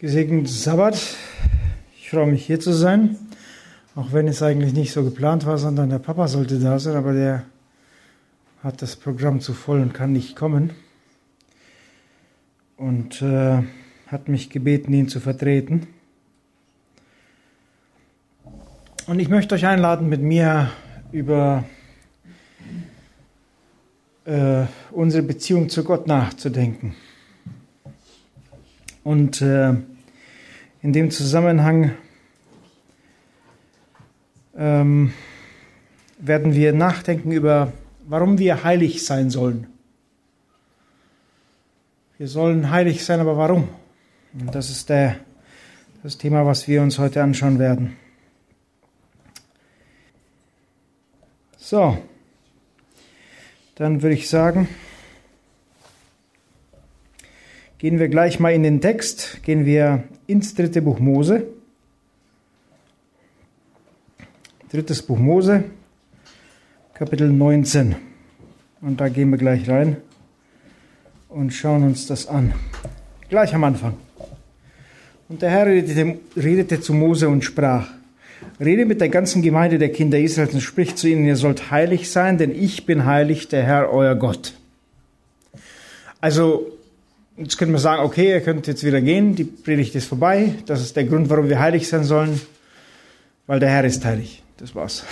Gesegneten Sabbat. Ich freue mich, hier zu sein, auch wenn es eigentlich nicht so geplant war, sondern der Papa sollte da sein, aber der hat das Programm zu voll und kann nicht kommen und hat mich gebeten, ihn zu vertreten. Und ich möchte euch einladen, mit mir über unsere Beziehung zu Gott nachzudenken. Und in dem Zusammenhang werden wir nachdenken über, warum wir heilig sein sollen. Wir sollen heilig sein, aber warum? Und das ist das Thema, was wir uns heute anschauen werden. So, dann würde ich sagen, gehen wir gleich mal in den Text, gehen wir ins 3. Buch Mose. 3. Buch Mose, Kapitel 19. Und da gehen wir gleich rein und schauen uns das an. Gleich am Anfang. Und der Herr redete zu Mose und sprach: Rede mit der ganzen Gemeinde der Kinder Israels und sprich zu ihnen, ihr sollt heilig sein, denn ich bin heilig, der Herr, euer Gott. Also, jetzt können wir sagen, okay, ihr könnt jetzt wieder gehen, die Predigt ist vorbei. Das ist der Grund, warum wir heilig sein sollen, weil der Herr ist heilig. Das war's.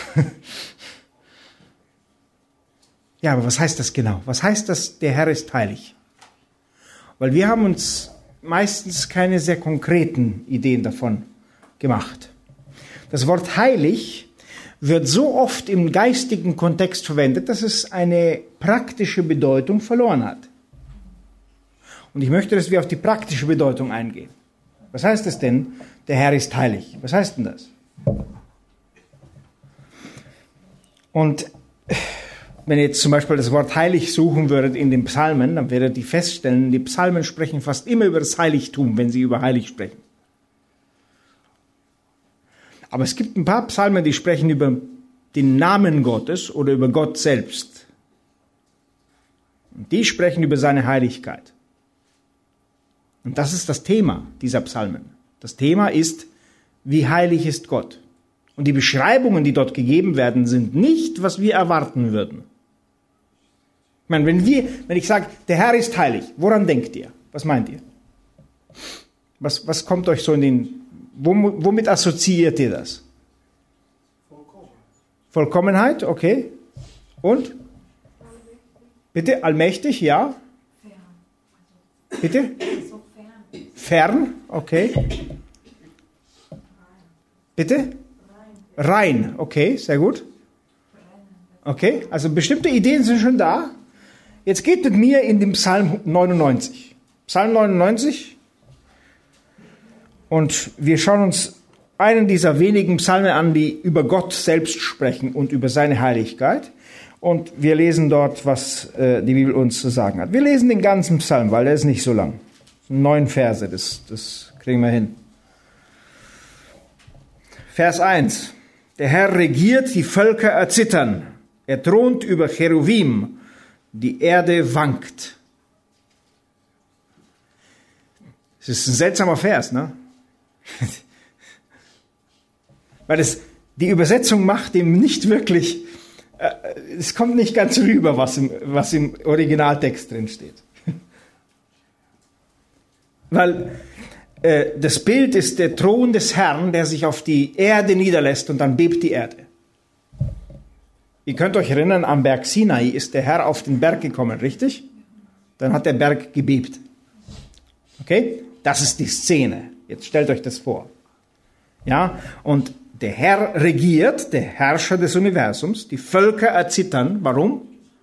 Ja, aber was heißt das genau? Was heißt das, der Herr ist heilig? Weil wir haben uns meistens keine sehr konkreten Ideen davon gemacht. Das Wort heilig wird so oft im geistigen Kontext verwendet, dass es eine praktische Bedeutung verloren hat. Und ich möchte, dass wir auf die praktische Bedeutung eingehen. Was heißt es denn, der Herr ist heilig? Was heißt denn das? Und wenn ihr jetzt zum Beispiel das Wort heilig suchen würdet in den Psalmen, dann werdet ihr feststellen, die Psalmen sprechen fast immer über das Heiligtum, wenn sie über heilig sprechen. Aber es gibt ein paar Psalmen, die sprechen über den Namen Gottes oder über Gott selbst. Und die sprechen über seine Heiligkeit. Und das ist das Thema dieser Psalmen. Das Thema ist, wie heilig ist Gott? Und die Beschreibungen, die dort gegeben werden, sind nicht, was wir erwarten würden. Ich meine, wenn ich sage, der Herr ist heilig, woran denkt ihr? Was meint ihr? Was kommt euch so in den... Womit assoziiert ihr das? Vollkommenheit, okay. Und? Bitte, allmächtig, ja. Bitte? Fern, okay. Bitte? Rein, okay, sehr gut. Okay, also bestimmte Ideen sind schon da. Jetzt geht mit mir in den Psalm 99. Psalm 99. Und wir schauen uns einen dieser wenigen Psalmen an, die über Gott selbst sprechen und über seine Heiligkeit. Und wir lesen dort, was die Bibel uns zu sagen hat. Wir lesen den ganzen Psalm, weil der ist nicht so lang. 9 Verse, das kriegen wir hin. Vers 1. Der Herr regiert, die Völker erzittern. Er thront über Cherubim. Die Erde wankt. Es ist ein seltsamer Vers, ne? Weil die Übersetzung macht ihm nicht wirklich, es kommt nicht ganz rüber, was im Originaltext drin steht. Weil das Bild ist der Thron des Herrn, der sich auf die Erde niederlässt und dann bebt die Erde. Ihr könnt euch erinnern, am Berg Sinai ist der Herr auf den Berg gekommen, richtig? Dann hat der Berg gebebt. Okay? Das ist die Szene. Jetzt stellt euch das vor. Ja? Und der Herr regiert, der Herrscher des Universums, die Völker erzittern. Warum?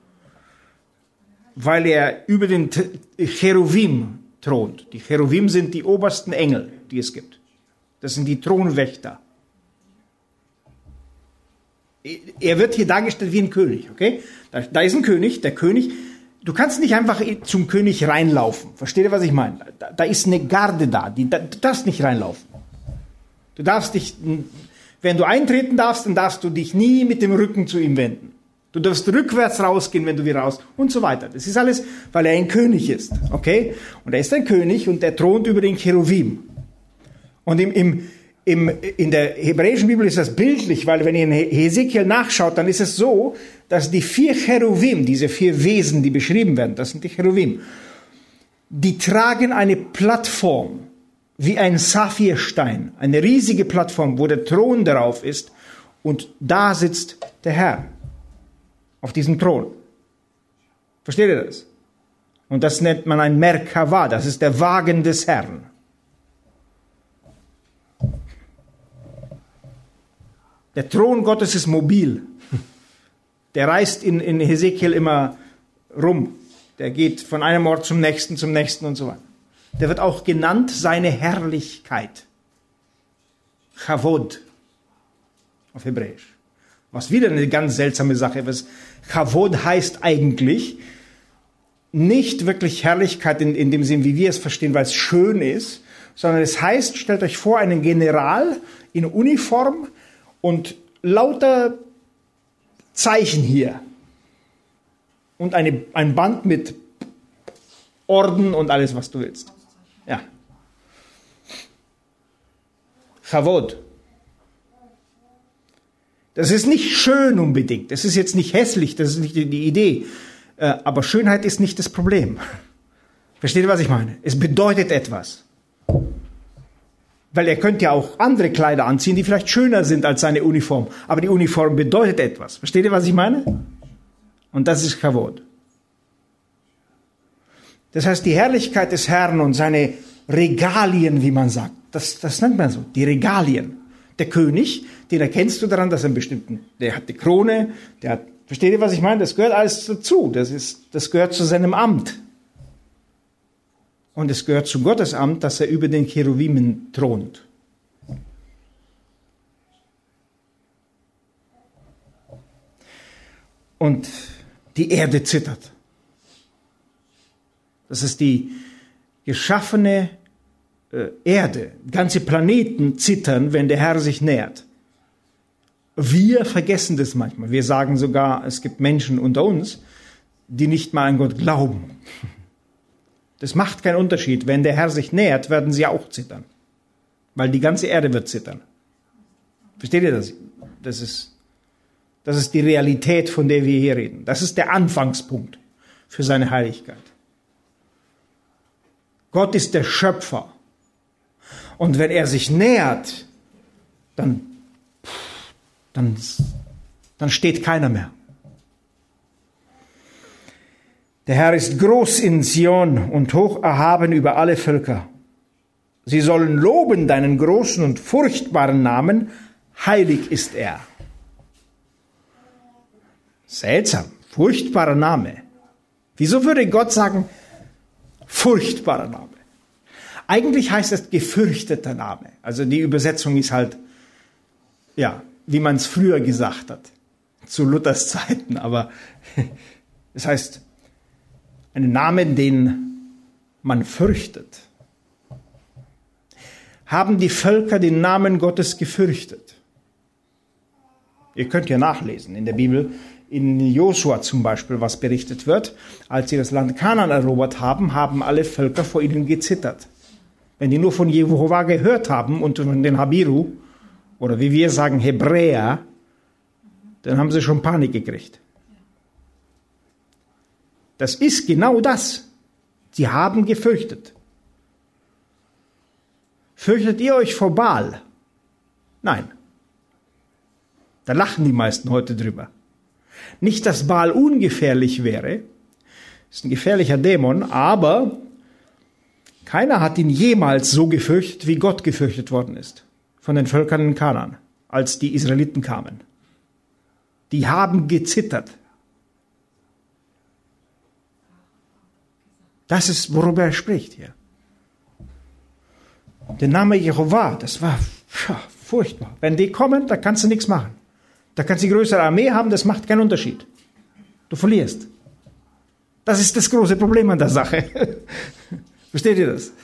Weil er über den Cherubim thront. Die Cherubim sind die obersten Engel, die es gibt. Das sind die Thronwächter. Er wird hier dargestellt wie ein König, okay? Da ist ein König, der König. Du kannst nicht einfach zum König reinlaufen. Versteht ihr, was ich meine? Da ist eine Garde da. Du darfst nicht reinlaufen. Du darfst dich, wenn du eintreten darfst, dann darfst du dich nie mit dem Rücken zu ihm wenden. Du darfst rückwärts rausgehen, wenn du wieder raus und so weiter. Das ist alles, weil er ein König ist, okay? Und er ist ein König und er thront über den Cherubim. Und in der hebräischen Bibel ist das bildlich, weil wenn ihr in Hesekiel nachschaut, dann ist es so, dass die 4 Cherubim, diese 4 Wesen, die beschrieben werden, das sind die Cherubim, die tragen eine Plattform wie ein Saphirstein, eine riesige Plattform, wo der Thron darauf ist und da sitzt der Herr auf diesem Thron. Versteht ihr das? Und das nennt man ein Merkava, das ist der Wagen des Herrn. Der Thron Gottes ist mobil. Der reist in Hesekiel immer rum. Der geht von einem Ort zum nächsten und so weiter. Der wird auch genannt seine Herrlichkeit. Chavod auf Hebräisch. Was wieder eine ganz seltsame Sache ist. Chavod heißt eigentlich nicht wirklich Herrlichkeit in dem Sinn, wie wir es verstehen, weil es schön ist, sondern es heißt, stellt euch vor, einen General in Uniform und lauter Zeichen hier. Und ein Band mit Orden und alles, was du willst. Ja. Chavod. Das ist nicht schön unbedingt. Das ist jetzt nicht hässlich, das ist nicht die Idee. Aber Schönheit ist nicht das Problem. Versteht ihr, was ich meine? Es bedeutet etwas. Weil er könnte ja auch andere Kleider anziehen, die vielleicht schöner sind als seine Uniform. Aber die Uniform bedeutet etwas. Versteht ihr, was ich meine? Und das ist Chavod. Das heißt, die Herrlichkeit des Herrn und seine Regalien, wie man sagt, das nennt man so, die Regalien. Der König, den erkennst du daran, dass er einen bestimmten, der hat die Krone, der hat, versteht ihr, was ich meine? Das gehört alles dazu. Das gehört zu seinem Amt. Und es gehört zu Gottes Amt, dass er über den Cherubimen thront. Und die Erde zittert. Das ist die geschaffene Erde. Ganze Planeten zittern, wenn der Herr sich nähert. Wir vergessen das manchmal. Wir sagen sogar, es gibt Menschen unter uns, die nicht mal an Gott glauben. Das macht keinen Unterschied. Wenn der Herr sich nähert, werden sie auch zittern. Weil die ganze Erde wird zittern. Versteht ihr das? Das ist die Realität, von der wir hier reden. Das ist der Anfangspunkt für seine Heiligkeit. Gott ist der Schöpfer. Und wenn er sich nähert, dann steht keiner mehr. Der Herr ist groß in Zion und hoch erhaben über alle Völker. Sie sollen loben deinen großen und furchtbaren Namen. Heilig ist er. Seltsam, furchtbarer Name. Wieso würde Gott sagen, furchtbarer Name? Eigentlich heißt es gefürchteter Name. Also die Übersetzung ist halt, ja, wie man es früher gesagt hat, zu Luthers Zeiten. Aber es heißt, einen Namen, den man fürchtet. Haben die Völker den Namen Gottes gefürchtet? Ihr könnt ja nachlesen in der Bibel, in Josua zum Beispiel, was berichtet wird. Als sie das Land Kanaan erobert haben, haben alle Völker vor ihnen gezittert. Wenn die nur von Jehova gehört haben und von den Habiru, oder wie wir sagen Hebräer, dann haben sie schon Panik gekriegt. Das ist genau das. Sie haben gefürchtet. Fürchtet ihr euch vor Baal? Nein. Da lachen die meisten heute drüber. Nicht, dass Baal ungefährlich wäre. Ist ein gefährlicher Dämon, aber keiner hat ihn jemals so gefürchtet, wie Gott gefürchtet worden ist von den Völkern in Kanaan, als die Israeliten kamen. Die haben gezittert. Das ist, worüber er spricht hier. Der Name Jehova, das war furchtbar. Wenn die kommen, da kannst du nichts machen. Da kannst du die größere Armee haben, das macht keinen Unterschied. Du verlierst. Das ist das große Problem an der Sache. Versteht ihr das?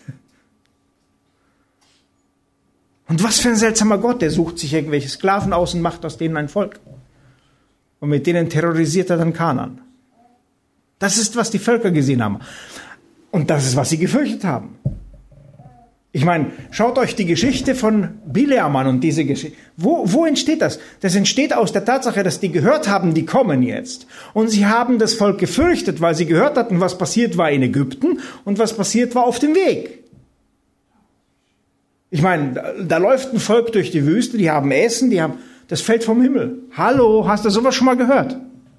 Und was für ein seltsamer Gott, der sucht sich irgendwelche Sklaven aus und macht aus denen ein Volk. Und mit denen terrorisiert er dann Kanaan. Das ist, was die Völker gesehen haben. Und das ist, was sie gefürchtet haben. Ich meine, schaut euch die Geschichte von Bileam an und diese Geschichte. Wo entsteht das? Das entsteht aus der Tatsache, dass die gehört haben, die kommen jetzt. Und sie haben das Volk gefürchtet, weil sie gehört hatten, was passiert war in Ägypten und was passiert war auf dem Weg. Ich meine, da läuft ein Volk durch die Wüste, die haben Essen, das fällt vom Himmel. Hallo, hast du sowas schon mal gehört?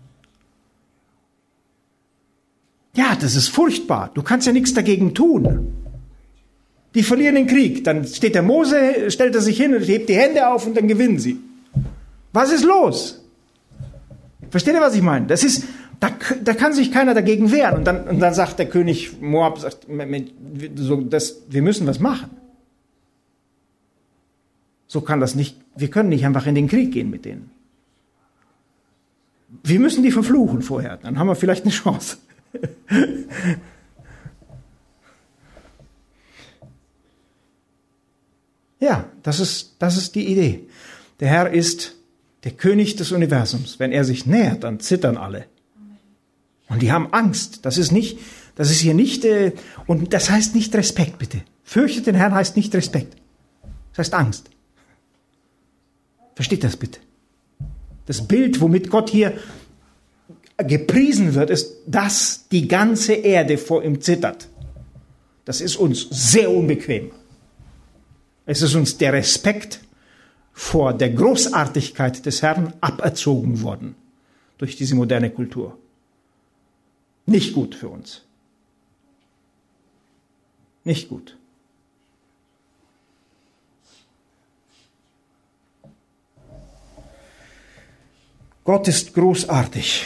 Ja, das ist furchtbar. Du kannst ja nichts dagegen tun. Die verlieren den Krieg. Dann steht der Mose, stellt er sich hin und hebt die Hände auf und dann gewinnen sie. Was ist los? Versteht ihr, was ich meine? Da kann sich keiner dagegen wehren. Und dann sagt der König Moab, wir müssen was machen. So kann das nicht, wir können nicht einfach in den Krieg gehen mit denen. Wir müssen die verfluchen vorher, dann haben wir vielleicht eine Chance. Ja, das ist die Idee. Der Herr ist der König des Universums. Wenn er sich nähert, dann zittern alle. Und die haben Angst. Das ist hier nicht, und das heißt nicht Respekt, bitte. Fürchtet den Herrn heißt nicht Respekt. Das heißt Angst. Versteht das bitte? Das Bild, womit Gott hier gepriesen wird, ist, dass die ganze Erde vor ihm zittert. Das ist uns sehr unbequem. Es ist uns der Respekt vor der Großartigkeit des Herrn aberzogen worden durch diese moderne Kultur. Nicht gut für uns. Nicht gut. Gott ist großartig.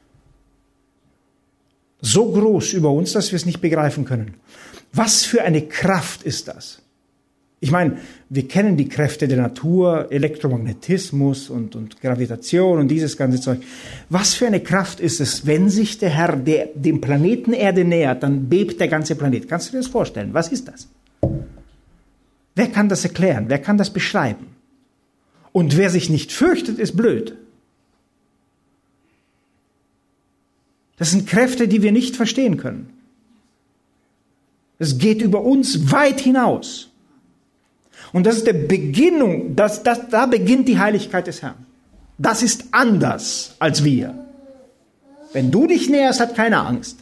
So groß über uns, dass wir es nicht begreifen können. Was für eine Kraft ist das? Ich meine, wir kennen die Kräfte der Natur, Elektromagnetismus und Gravitation und dieses ganze Zeug. Was für eine Kraft ist es, wenn sich der Herr dem Planeten Erde nähert, dann bebt der ganze Planet. Kannst du dir das vorstellen? Was ist das? Wer kann das erklären? Wer kann das beschreiben? Und wer sich nicht fürchtet, ist blöd. Das sind Kräfte, die wir nicht verstehen können. Es geht über uns weit hinaus. Und das ist der Beginnung, da beginnt die Heiligkeit des Herrn. Das ist anders als wir. Wenn du dich näherst, hat keiner Angst.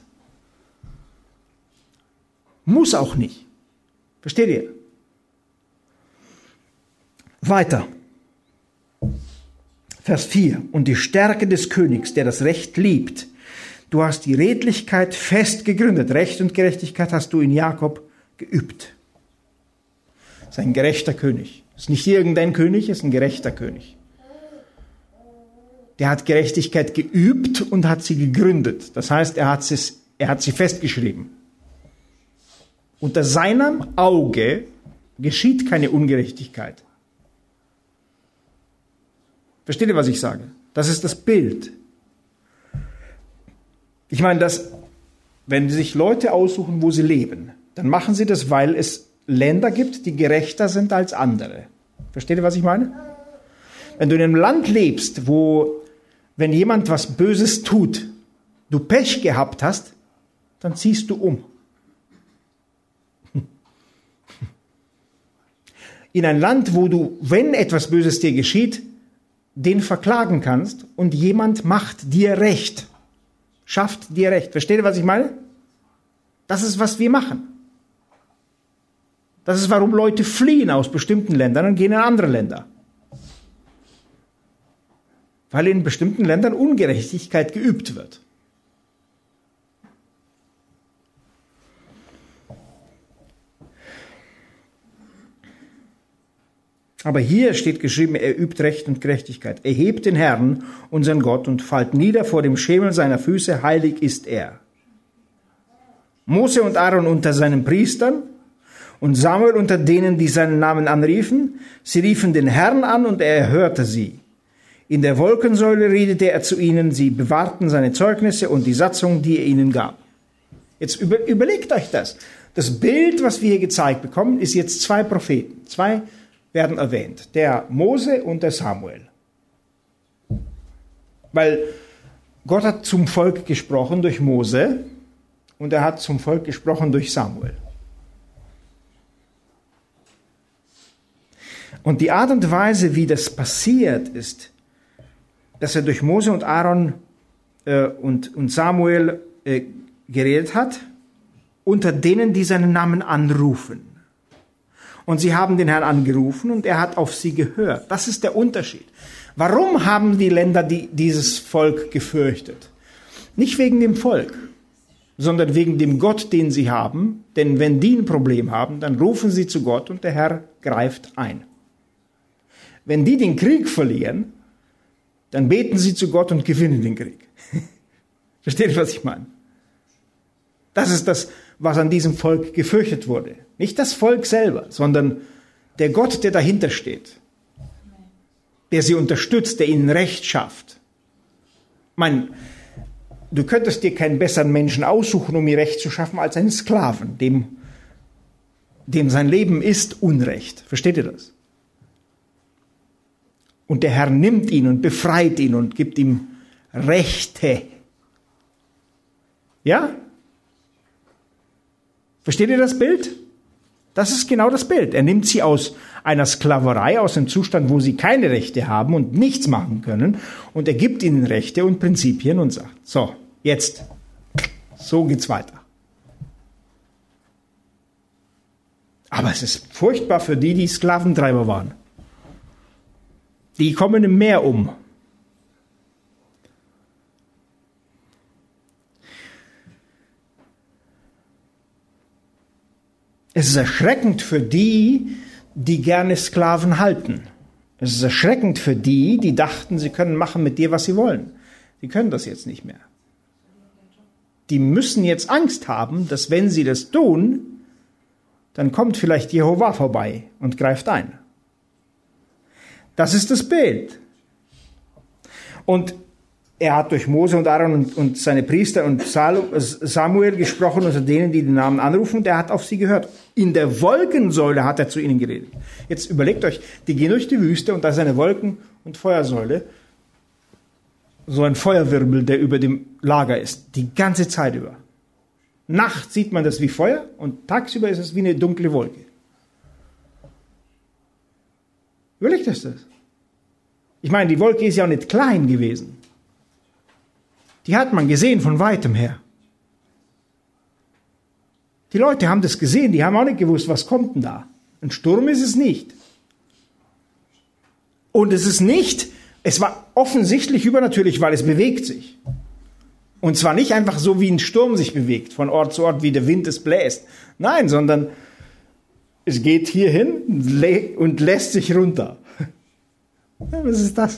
Muss auch nicht. Versteht ihr? Weiter. Vers 4. Und die Stärke des Königs, der das Recht liebt. Du hast die Redlichkeit fest gegründet. Recht und Gerechtigkeit hast du in Jakob geübt. Das ist ein gerechter König. Das ist nicht irgendein König, es ist ein gerechter König. Der hat Gerechtigkeit geübt und hat sie gegründet. Das heißt, er hat sie festgeschrieben. Unter seinem Auge geschieht keine Ungerechtigkeit. Versteht ihr, was ich sage? Das ist das Bild. Ich meine, wenn sich Leute aussuchen, wo sie leben, dann machen sie das, weil es Länder gibt, die gerechter sind als andere. Versteht ihr, was ich meine? Wenn du in einem Land lebst, wo, wenn jemand was Böses tut, du Pech gehabt hast, dann ziehst du um. In ein Land, wo du, wenn etwas Böses dir geschieht, den verklagen kannst und jemand macht dir Recht. Schafft dir Recht. Versteht ihr, was ich meine? Das ist, was wir machen. Das ist, warum Leute fliehen aus bestimmten Ländern und gehen in andere Länder. Weil in bestimmten Ländern Ungerechtigkeit geübt wird. Aber hier steht geschrieben, er übt Recht und Gerechtigkeit. Erhebt den Herrn, unseren Gott, und fallt nieder vor dem Schemel seiner Füße, heilig ist er. Mose und Aaron unter seinen Priestern und Samuel unter denen, die seinen Namen anriefen. Sie riefen den Herrn an und er erhörte sie. In der Wolkensäule redete er zu ihnen, sie bewahrten seine Zeugnisse und die Satzung, die er ihnen gab. Jetzt überlegt euch das. Das Bild, was wir hier gezeigt bekommen, ist jetzt 2 Propheten. 2 werden erwähnt. Der Mose und der Samuel. Weil Gott hat zum Volk gesprochen durch Mose und er hat zum Volk gesprochen durch Samuel. Und die Art und Weise, wie das passiert, ist, dass er durch Mose und Aaron und Samuel geredet hat, unter denen, die seinen Namen anrufen. Und sie haben den Herrn angerufen und er hat auf sie gehört. Das ist der Unterschied. Warum haben die Länder dieses Volk gefürchtet? Nicht wegen dem Volk, sondern wegen dem Gott, den sie haben. Denn wenn die ein Problem haben, dann rufen sie zu Gott und der Herr greift ein. Wenn die den Krieg verlieren, dann beten sie zu Gott und gewinnen den Krieg. Versteht ihr, was ich meine? Das ist das, was an diesem Volk gefürchtet wurde. Nicht das Volk selber, sondern der Gott, der dahinter steht. Der sie unterstützt, der ihnen Recht schafft. Ich meine, du könntest dir keinen besseren Menschen aussuchen, um ihr Recht zu schaffen, als einen Sklaven, dem sein Leben ist Unrecht. Versteht ihr das? Und der Herr nimmt ihn und befreit ihn und gibt ihm Rechte. Ja? Versteht ihr das Bild? Das ist genau das Bild. Er nimmt sie aus einer Sklaverei, aus einem Zustand, wo sie keine Rechte haben und nichts machen können. Und er gibt ihnen Rechte und Prinzipien und sagt, so, jetzt, so geht's weiter. Aber es ist furchtbar für die Sklaventreiber waren. Die kommen im Meer um. Es ist erschreckend für die gerne Sklaven halten. Es ist erschreckend für die dachten, sie können machen mit dir, was sie wollen. Die können das jetzt nicht mehr. Die müssen jetzt Angst haben, dass wenn sie das tun, dann kommt vielleicht Jehova vorbei und greift ein. Das ist das Bild. Und er hat durch Mose und Aaron und seine Priester und Samuel gesprochen, unter denen, die den Namen anrufen, und er hat auf sie gehört. In der Wolkensäule hat er zu ihnen geredet. Jetzt überlegt euch, die gehen durch die Wüste und da ist eine Wolken- und Feuersäule, so ein Feuerwirbel, der über dem Lager ist, die ganze Zeit über. Nachts sieht man das wie Feuer und tagsüber ist es wie eine dunkle Wolke. Überlegt euch das. Ich meine, die Wolke ist ja auch nicht klein gewesen. Die hat man gesehen von weitem her. Die Leute haben das gesehen, die haben auch nicht gewusst, was kommt denn da. Ein Sturm ist es nicht. Und es war offensichtlich übernatürlich, weil es bewegt sich. Und zwar nicht einfach so, wie ein Sturm sich bewegt, von Ort zu Ort, wie der Wind es bläst. Nein, sondern es geht hier hin und lässt sich runter. Was ist das?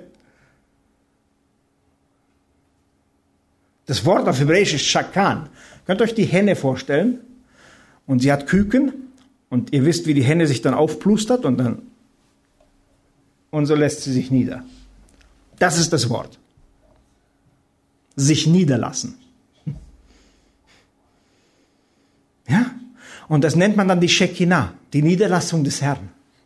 Das Wort auf Hebräisch ist Shakan. Könnt ihr euch die Henne vorstellen? Und sie hat Küken. Und ihr wisst, wie die Henne sich dann aufplustert und so lässt sie sich nieder. Das ist das Wort. Sich niederlassen. Ja? Und das nennt man dann die Shekinah, die Niederlassung des Herrn.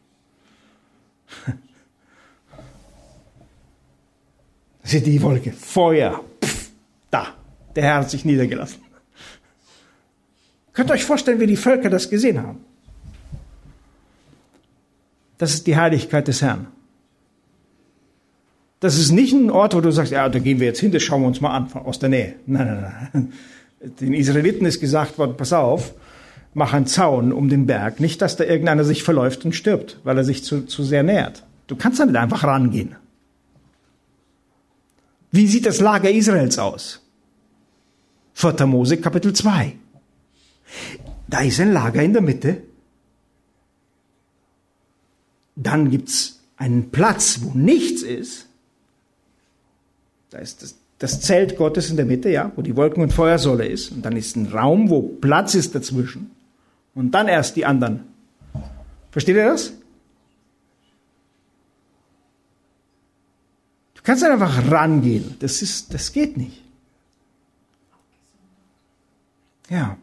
Das ist die Wolke, Feuer. Da, der Herr hat sich niedergelassen. Könnt ihr euch vorstellen, wie die Völker das gesehen haben? Das ist die Heiligkeit des Herrn. Das ist nicht ein Ort, wo du sagst, ja, da gehen wir jetzt hin, das schauen wir uns mal an, aus der Nähe. Nein. Den Israeliten ist gesagt worden, pass auf, mach einen Zaun um den Berg. Nicht, dass da irgendeiner sich verläuft und stirbt, weil er sich zu sehr nähert. Du kannst da nicht einfach rangehen. Wie sieht das Lager Israels aus? 4. Mose, Kapitel 2. Da ist ein Lager in der Mitte. Dann gibt's einen Platz, wo nichts ist. Da ist das Zelt Gottes in der Mitte, ja, wo die Wolken- und Feuersäule ist. Und dann ist ein Raum, wo Platz ist dazwischen. Und dann erst die anderen. Versteht ihr das? Du kannst nicht einfach rangehen. Das geht nicht. Ja.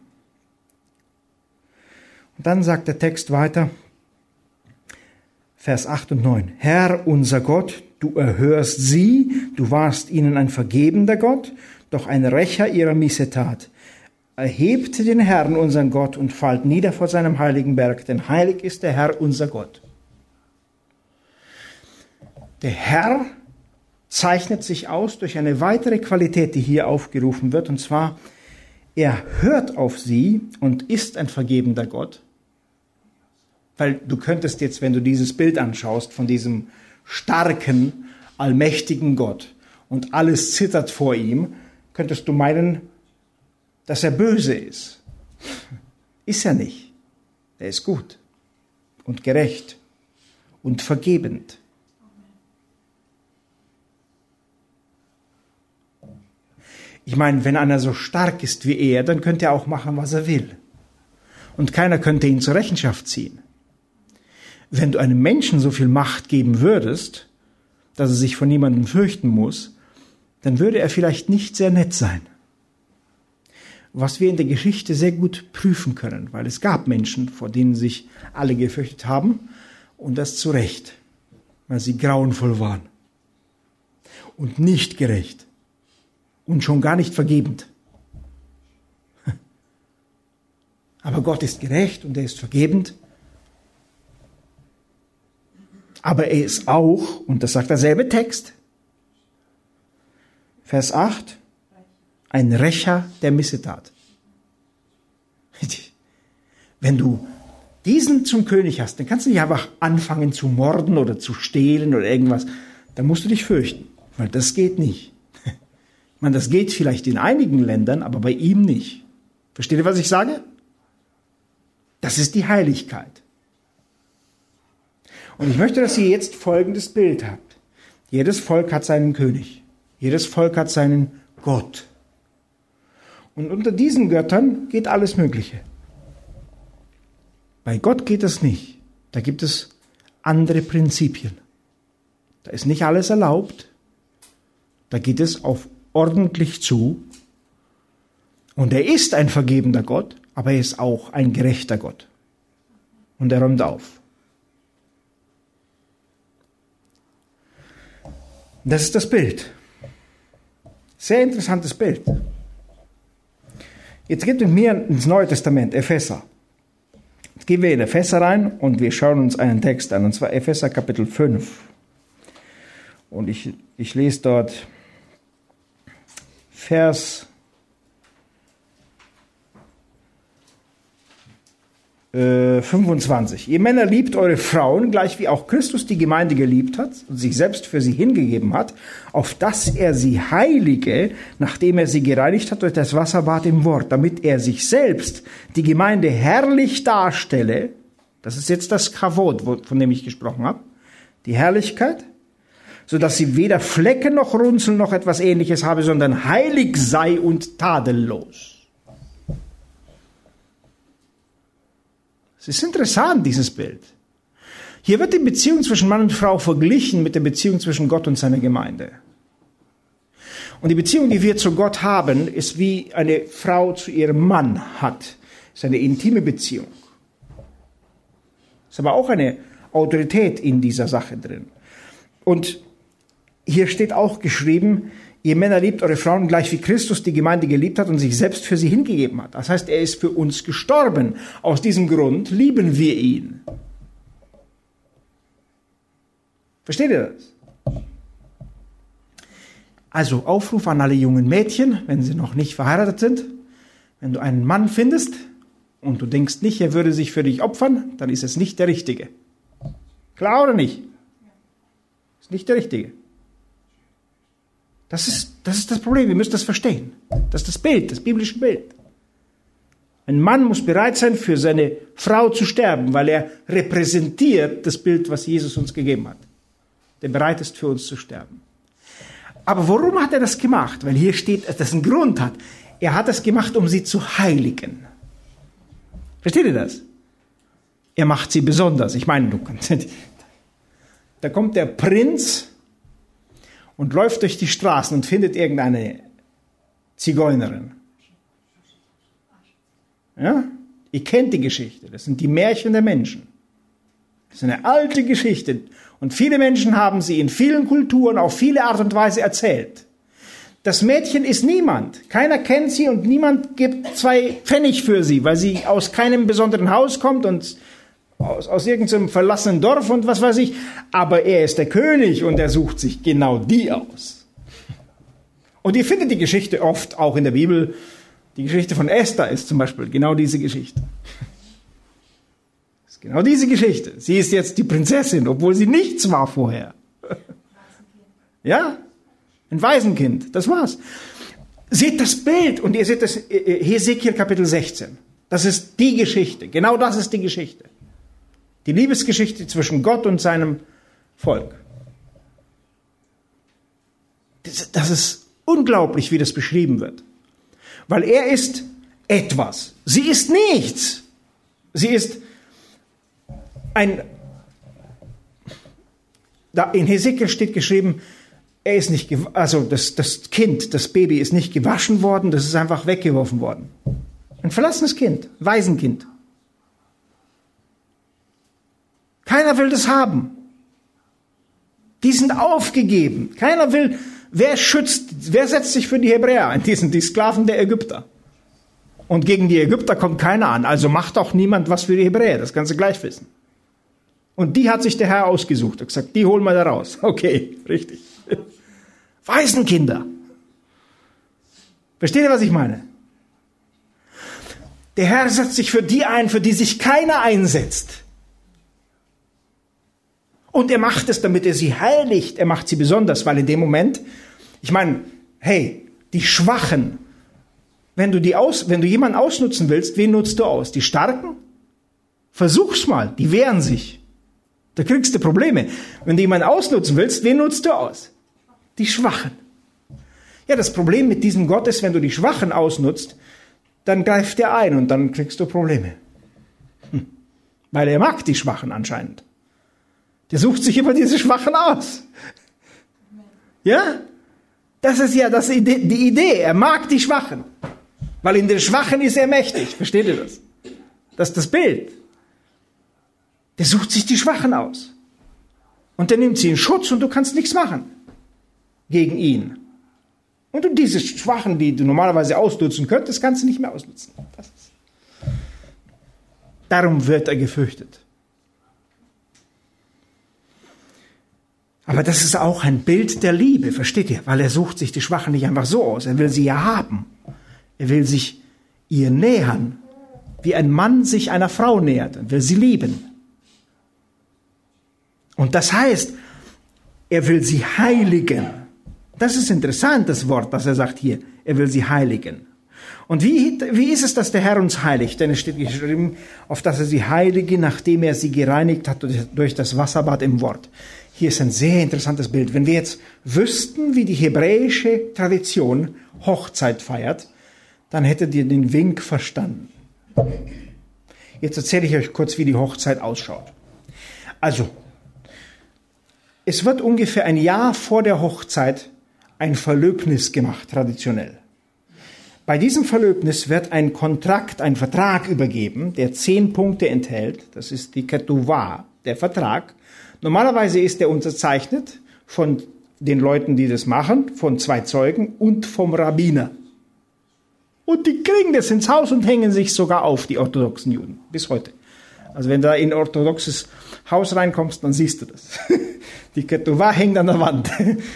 Und dann sagt der Text weiter, Vers 8 und 9. Herr, unser Gott, du erhörst sie, du warst ihnen ein vergebender Gott, doch ein Rächer ihrer Missetat. Erhebt den Herrn, unseren Gott, und fallt nieder vor seinem heiligen Berg, denn heilig ist der Herr, unser Gott. Der Herr zeichnet sich aus durch eine weitere Qualität, die hier aufgerufen wird, und zwar, er hört auf sie und ist ein vergebender Gott. Weil du könntest jetzt, wenn du dieses Bild anschaust, von diesem starken, allmächtigen Gott und alles zittert vor ihm, könntest du meinen, dass er böse ist. Ist er nicht. Er ist gut und gerecht und vergebend. Ich meine, wenn einer so stark ist wie er, dann könnte er auch machen, was er will. Und keiner könnte ihn zur Rechenschaft ziehen. Wenn du einem Menschen so viel Macht geben würdest, dass er sich vor niemandem fürchten muss, dann würde er vielleicht nicht sehr nett sein. Was wir in der Geschichte sehr gut prüfen können, weil es gab Menschen, vor denen sich alle gefürchtet haben, und das zu Recht, weil sie grauenvoll waren und nicht gerecht. Und schon gar nicht vergebend. Aber Gott ist gerecht und er ist vergebend. Aber er ist auch, und das sagt derselbe Text, Vers 8, ein Rächer der Missetat. Wenn du diesen zum König hast, dann kannst du nicht einfach anfangen zu morden oder zu stehlen oder irgendwas. Dann musst du dich fürchten, weil das geht nicht. Ich meine, das geht vielleicht in einigen Ländern, aber bei ihm nicht. Versteht ihr, was ich sage? Das ist die Heiligkeit. Und ich möchte, dass ihr jetzt folgendes Bild habt. Jedes Volk hat seinen König. Jedes Volk hat seinen Gott. Und unter diesen Göttern geht alles Mögliche. Bei Gott geht das nicht. Da gibt es andere Prinzipien. Da ist nicht alles erlaubt. Da geht es auf ordentlich zu. Und er ist ein vergebender Gott, aber er ist auch ein gerechter Gott. Und er räumt auf. Das ist das Bild. Sehr interessantes Bild. Jetzt geht mit mir ins Neue Testament, Epheser. Jetzt gehen wir in Epheser rein und wir schauen uns einen Text an, und zwar Epheser Kapitel 5. Und ich lese dort Vers 25. Ihr Männer liebt eure Frauen, gleich wie auch Christus die Gemeinde geliebt hat und sich selbst für sie hingegeben hat, auf dass er sie heilige, nachdem er sie gereinigt hat durch das Wasserbad im Wort, damit er sich selbst, die Gemeinde, herrlich darstelle. Das ist jetzt das Kavod, von dem ich gesprochen habe. Die Herrlichkeit, so dass sie weder Flecken noch Runzeln noch etwas Ähnliches habe, sondern heilig sei und tadellos. Es ist interessant, dieses Bild. Hier wird die Beziehung zwischen Mann und Frau verglichen mit der Beziehung zwischen Gott und seiner Gemeinde. Und die Beziehung, die wir zu Gott haben, ist wie eine Frau zu ihrem Mann hat. Es ist eine intime Beziehung. Es ist aber auch eine Autorität in dieser Sache drin. Und hier steht auch geschrieben, ihr Männer liebt eure Frauen gleich wie Christus die Gemeinde geliebt hat und sich selbst für sie hingegeben hat. Das heißt, er ist für uns gestorben. Aus diesem Grund lieben wir ihn. Versteht ihr das? Also Aufruf an alle jungen Mädchen, wenn sie noch nicht verheiratet sind. Wenn du einen Mann findest und du denkst nicht, er würde sich für dich opfern, dann ist es nicht der Richtige. Klar oder nicht? Ist nicht der Richtige. Das ist das Problem, wir müssen das verstehen. Das ist das Bild, das biblische Bild. Ein Mann muss bereit sein, für seine Frau zu sterben, weil er repräsentiert das Bild, was Jesus uns gegeben hat. Der bereit ist, für uns zu sterben. Aber warum hat er das gemacht? Weil hier steht, dass das einen Grund hat. Er hat das gemacht, um sie zu heiligen. Versteht ihr das? Er macht sie besonders. Ich meine, da kommt der Prinz und läuft durch die Straßen und findet irgendeine Zigeunerin. Ja? Ihr kennt die Geschichte. Das sind die Märchen der Menschen. Das ist eine alte Geschichte. Und viele Menschen haben sie in vielen Kulturen auf viele Art und Weise erzählt. Das Mädchen ist niemand. Keiner kennt sie und niemand gibt 2 Pfennig für sie, weil sie aus keinem besonderen Haus kommt und aus irgendeinem verlassenen Dorf und was weiß ich. Aber er ist der König und er sucht sich genau die aus. Und ihr findet die Geschichte oft auch in der Bibel. Die Geschichte von Esther ist zum Beispiel genau diese Geschichte. Das ist genau diese Geschichte. Sie ist jetzt die Prinzessin, obwohl sie nichts war vorher. Ja, ein Waisenkind, das war's. Seht das Bild und ihr seht das Hesekiel Kapitel 16. Das ist die Geschichte, genau das ist die Geschichte. Die Liebesgeschichte zwischen Gott und seinem Volk. Das ist unglaublich, wie das beschrieben wird. Weil er ist etwas. Sie ist nichts. Sie ist da in Hesekiel steht geschrieben, er ist nicht, das Kind, das Baby ist nicht gewaschen worden, das ist einfach weggeworfen worden. Ein verlassenes Kind, Waisenkind. Keiner will das haben. Die sind aufgegeben. Keiner will, wer setzt sich für die Hebräer ein? Die sind die Sklaven der Ägypter. Und gegen die Ägypter kommt keiner an. Also macht auch niemand was für die Hebräer. Das kannst du gleich wissen. Und die hat sich der Herr ausgesucht. Er hat gesagt, die holen wir da raus. Okay, richtig. Waisenkinder. Versteht ihr, was ich meine? Der Herr setzt sich für die ein, für die sich keiner einsetzt. Und er macht es, damit er sie heiligt. Er macht sie besonders, weil in dem Moment, ich meine, hey, die Schwachen, wenn du jemanden ausnutzen willst, wen nutzt du aus? Die Starken? Versuch's mal, die wehren sich. Da kriegst du Probleme. Wenn du jemanden ausnutzen willst, wen nutzt du aus? Die Schwachen. Ja, das Problem mit diesem Gott ist, wenn du die Schwachen ausnutzt, dann greift er ein und dann kriegst du Probleme. Weil er mag die Schwachen anscheinend. Der sucht sich immer diese Schwachen aus. Ja? Das ist ja die Idee. Er mag die Schwachen. Weil in den Schwachen ist er mächtig. Versteht ihr das? Das ist das Bild. Der sucht sich die Schwachen aus. Und der nimmt sie in Schutz und du kannst nichts machen gegen ihn. Und diese Schwachen, die du normalerweise ausnutzen könntest, kannst du nicht mehr ausnutzen. Darum wird er gefürchtet. Aber das ist auch ein Bild der Liebe, versteht ihr? Weil er sucht sich die Schwachen nicht einfach so aus. Er will sie ja haben. Er will sich ihr nähern, wie ein Mann sich einer Frau nähert. Er will sie lieben. Und das heißt, er will sie heiligen. Das ist interessant, das Wort, das er sagt hier. Er will sie heiligen. Und wie ist es, dass der Herr uns heiligt? Denn es steht geschrieben, auf dass er sie heilige, nachdem er sie gereinigt hat durch das Wasserbad im Wort. Hier ist ein sehr interessantes Bild. Wenn wir jetzt wüssten, wie die hebräische Tradition Hochzeit feiert, dann hättet ihr den Wink verstanden. Jetzt erzähle ich euch kurz, wie die Hochzeit ausschaut. Also, es wird ungefähr ein Jahr vor der Hochzeit ein Verlöbnis gemacht, traditionell. Bei diesem Verlöbnis wird ein Vertrag übergeben, der 10 Punkte enthält. Das ist die Ketuvah, der Vertrag. Normalerweise ist er unterzeichnet von den Leuten, die das machen, von 2 Zeugen und vom Rabbiner. Und die kriegen das ins Haus und hängen sich sogar auf, die orthodoxen Juden, bis heute. Also wenn du da in ein orthodoxes Haus reinkommst, dann siehst du das. Die Ketuvah hängt an der Wand.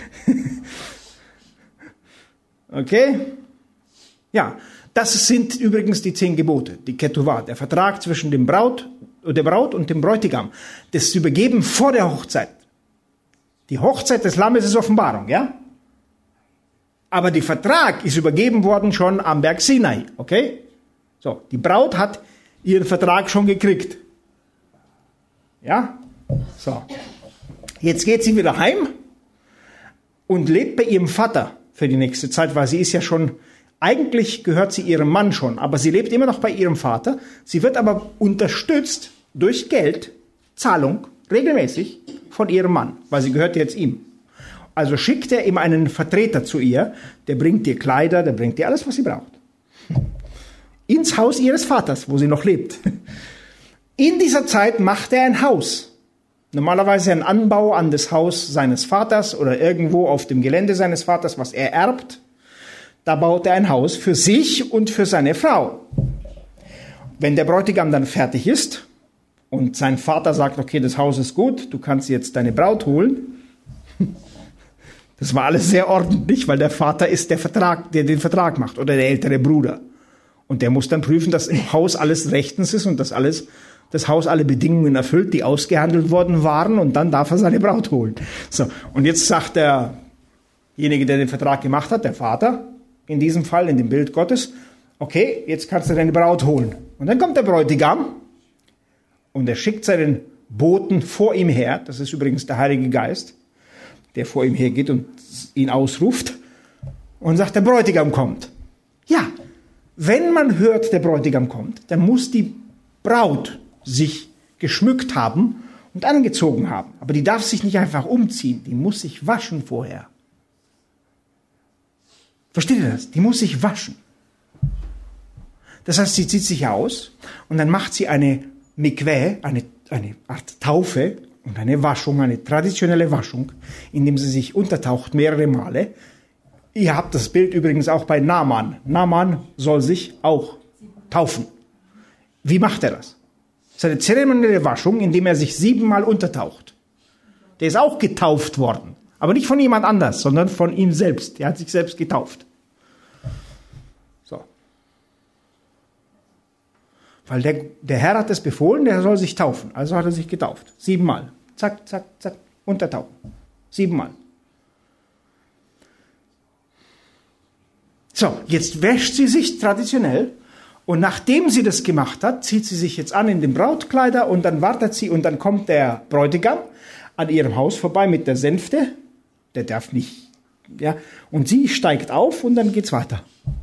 Okay? Ja, das sind übrigens die 10 Gebote, die Ketuvah, der Vertrag zwischen der Braut und dem Bräutigam. Das ist übergeben vor der Hochzeit. Die Hochzeit des Lammes ist Offenbarung, ja? Aber der Vertrag ist übergeben worden schon am Berg Sinai, okay? So, die Braut hat ihren Vertrag schon gekriegt. Ja? So. Jetzt geht sie wieder heim und lebt bei ihrem Vater für die nächste Zeit, weil sie ist ja schon, eigentlich gehört sie ihrem Mann schon, aber sie lebt immer noch bei ihrem Vater. Sie wird aber unterstützt durch Geld, Zahlung, regelmäßig von ihrem Mann, weil sie gehört jetzt ihm. Also schickt er ihm einen Vertreter zu ihr, der bringt ihr Kleider, der bringt ihr alles, was sie braucht. Ins Haus ihres Vaters, wo sie noch lebt. In dieser Zeit macht er ein Haus. Normalerweise ein Anbau an das Haus seines Vaters oder irgendwo auf dem Gelände seines Vaters, was er erbt. Da baut er ein Haus für sich und für seine Frau. Wenn der Bräutigam dann fertig ist, Und sein Vater sagt, okay, das Haus ist gut, du kannst jetzt deine Braut holen. Das war alles sehr ordentlich, weil der Vater ist der den Vertrag macht oder der ältere Bruder. Und der muss dann prüfen, dass im Haus alles rechtens ist und dass das Haus alle Bedingungen erfüllt, die ausgehandelt worden waren, und dann darf er seine Braut holen. So, und jetzt sagt derjenige, der den Vertrag gemacht hat, der Vater, in diesem Fall, in dem Bild Gottes, okay, jetzt kannst du deine Braut holen. Und dann kommt der Bräutigam und er schickt seinen Boten vor ihm her, das ist übrigens der Heilige Geist, der vor ihm hergeht und ihn ausruft und sagt, der Bräutigam kommt. Ja, wenn man hört, der Bräutigam kommt, dann muss die Braut sich geschmückt haben und angezogen haben. Aber die darf sich nicht einfach umziehen, die muss sich waschen vorher. Versteht ihr das? Die muss sich waschen. Das heißt, sie zieht sich aus und dann macht sie eine Mikveh, eine Art Taufe und eine Waschung, eine traditionelle Waschung, indem sie sich untertaucht mehrere Male. Ihr habt das Bild übrigens auch bei Naaman. Naaman soll sich auch taufen. Wie macht er das? Das ist eine zeremonielle Waschung, indem er sich 7-mal untertaucht. Der ist auch getauft worden. Aber nicht von jemand anders, sondern von ihm selbst. Er hat sich selbst getauft. So. Weil der Herr hat es befohlen, der soll sich taufen. Also hat er sich getauft. 7-mal. Zack, zack, zack. Untertauchen. 7-mal. So, jetzt wäscht sie sich traditionell. Und nachdem sie das gemacht hat, zieht sie sich jetzt an in den Brautkleider und dann wartet sie und dann kommt der Bräutigam an ihrem Haus vorbei mit der Sänfte. Der darf nicht, ja. Und sie steigt auf und dann geht's weiter.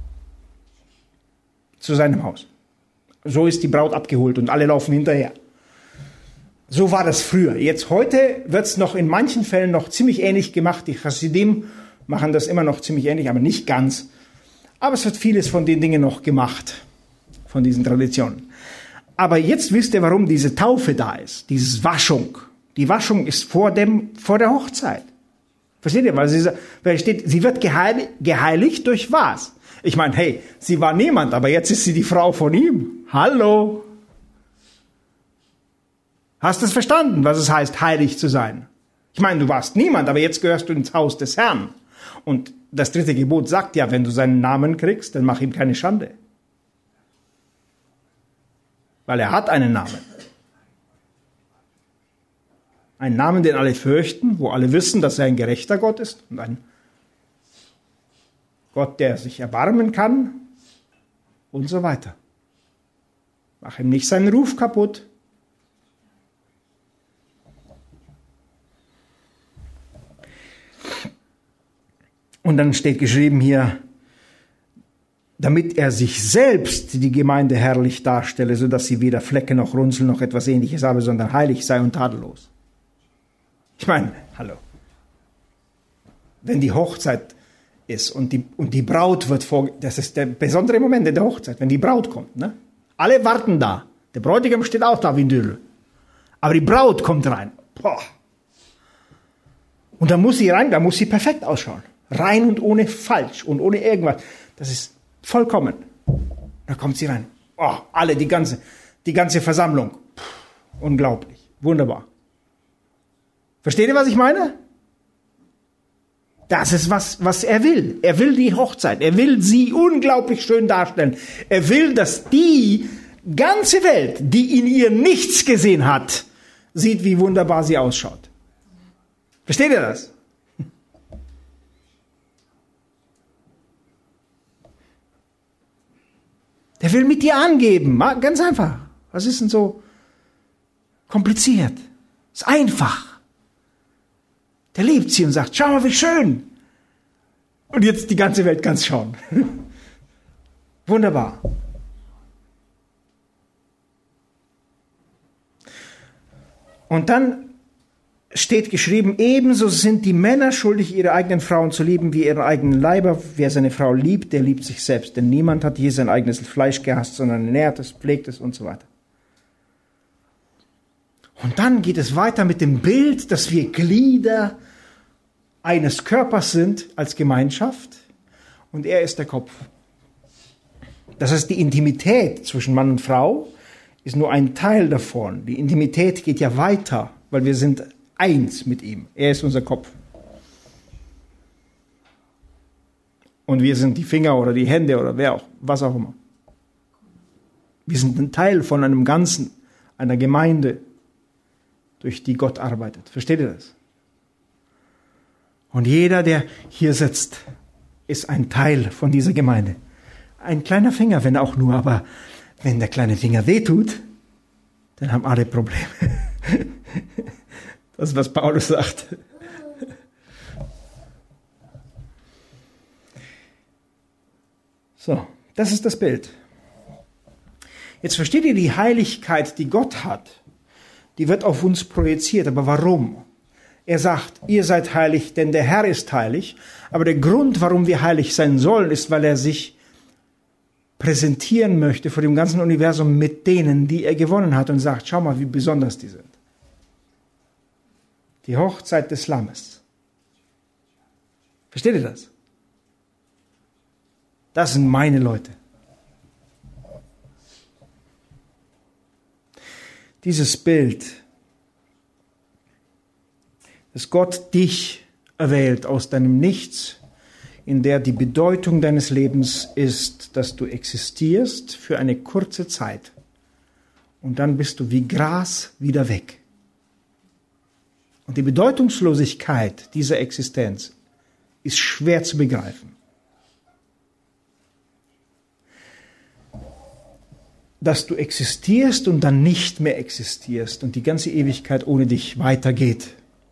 Zu seinem Haus. So ist die Braut abgeholt und alle laufen hinterher. So war das früher. Jetzt heute wird's noch in manchen Fällen noch ziemlich ähnlich gemacht. Die Chassidim machen das immer noch ziemlich ähnlich, aber nicht ganz. Aber es wird vieles von den Dingen noch gemacht. Von diesen Traditionen. Aber jetzt wisst ihr, warum diese Taufe da ist, diese Waschung. Die Waschung ist vor der Hochzeit. Versteht ihr? Weil steht, sie wird geheiligt durch was? Ich meine, hey, sie war niemand, aber jetzt ist sie die Frau von ihm. Hallo? Hast du es verstanden, was es heißt, heilig zu sein? Ich meine, du warst niemand, aber jetzt gehörst du ins Haus des Herrn. Und das 3. Gebot sagt ja, wenn du seinen Namen kriegst, dann mach ihm keine Schande. Weil er hat einen Namen. Einen Namen, den alle fürchten, wo alle wissen, dass er ein gerechter Gott ist und ein Gott, der sich erbarmen kann und so weiter. Mach ihm nicht seinen Ruf kaputt. Und dann steht geschrieben hier, damit er sich selbst, die Gemeinde, herrlich darstelle, sodass sie weder Flecke noch Runzel noch etwas Ähnliches habe, sondern heilig sei und tadellos. Ich meine, hallo. Wenn die Hochzeit ist und die Braut wird das ist der besondere Moment in der Hochzeit, wenn die Braut kommt. Ne? Alle warten da. Der Bräutigam steht auch da wie ein Dürre. Aber die Braut kommt rein. Boah. Und da muss sie rein, da muss sie perfekt ausschauen. Rein und ohne falsch und ohne irgendwas. Das ist vollkommen. Da kommt sie rein. Oh, alle, die ganze Versammlung. Puh, unglaublich. Wunderbar. Versteht ihr, was ich meine? Das ist was er will. Er will die Hochzeit. Er will sie unglaublich schön darstellen. Er will, dass die ganze Welt, die in ihr nichts gesehen hat, sieht, wie wunderbar sie ausschaut. Versteht ihr das? Der will mit dir angeben. Ganz einfach. Was ist denn so kompliziert? Ist einfach. Der liebt sie und sagt, schau mal, wie schön. Und jetzt die ganze Welt kann es schauen. Wunderbar. Und dann steht geschrieben, ebenso sind die Männer schuldig, ihre eigenen Frauen zu lieben wie ihren eigenen Leiber. Wer seine Frau liebt, der liebt sich selbst. Denn niemand hat je sein eigenes Fleisch gehasst, sondern nährt es, pflegt es und so weiter. Und dann geht es weiter mit dem Bild, dass wir Glieder eines Körpers sind als Gemeinschaft und er ist der Kopf. Das heißt, die Intimität zwischen Mann und Frau ist nur ein Teil davon. Die Intimität geht ja weiter, weil wir sind eins mit ihm. Er ist unser Kopf. Und wir sind die Finger oder die Hände oder wer auch, was auch immer. Wir sind ein Teil von einem Ganzen, einer Gemeinde, durch die Gott arbeitet. Versteht ihr das? Und jeder, der hier sitzt, ist ein Teil von dieser Gemeinde. Ein kleiner Finger, wenn auch nur, aber wenn der kleine Finger wehtut, dann haben alle Probleme. Das ist, was Paulus sagt. So, das ist das Bild. Jetzt versteht ihr die Heiligkeit, die Gott hat. Die wird auf uns projiziert. Aber warum? Er sagt, ihr seid heilig, denn der Herr ist heilig. Aber der Grund, warum wir heilig sein sollen, ist, weil er sich präsentieren möchte vor dem ganzen Universum mit denen, die er gewonnen hat und sagt, schau mal, wie besonders die sind. Die Hochzeit des Lammes. Versteht ihr das? Das sind meine Leute. Dieses Bild, dass Gott dich erwählt aus deinem Nichts, in der die Bedeutung deines Lebens ist, dass du existierst für eine kurze Zeit und dann bist du wie Gras wieder weg. Und die Bedeutungslosigkeit dieser Existenz ist schwer zu begreifen. Dass du existierst und dann nicht mehr existierst und die ganze Ewigkeit ohne dich weitergeht.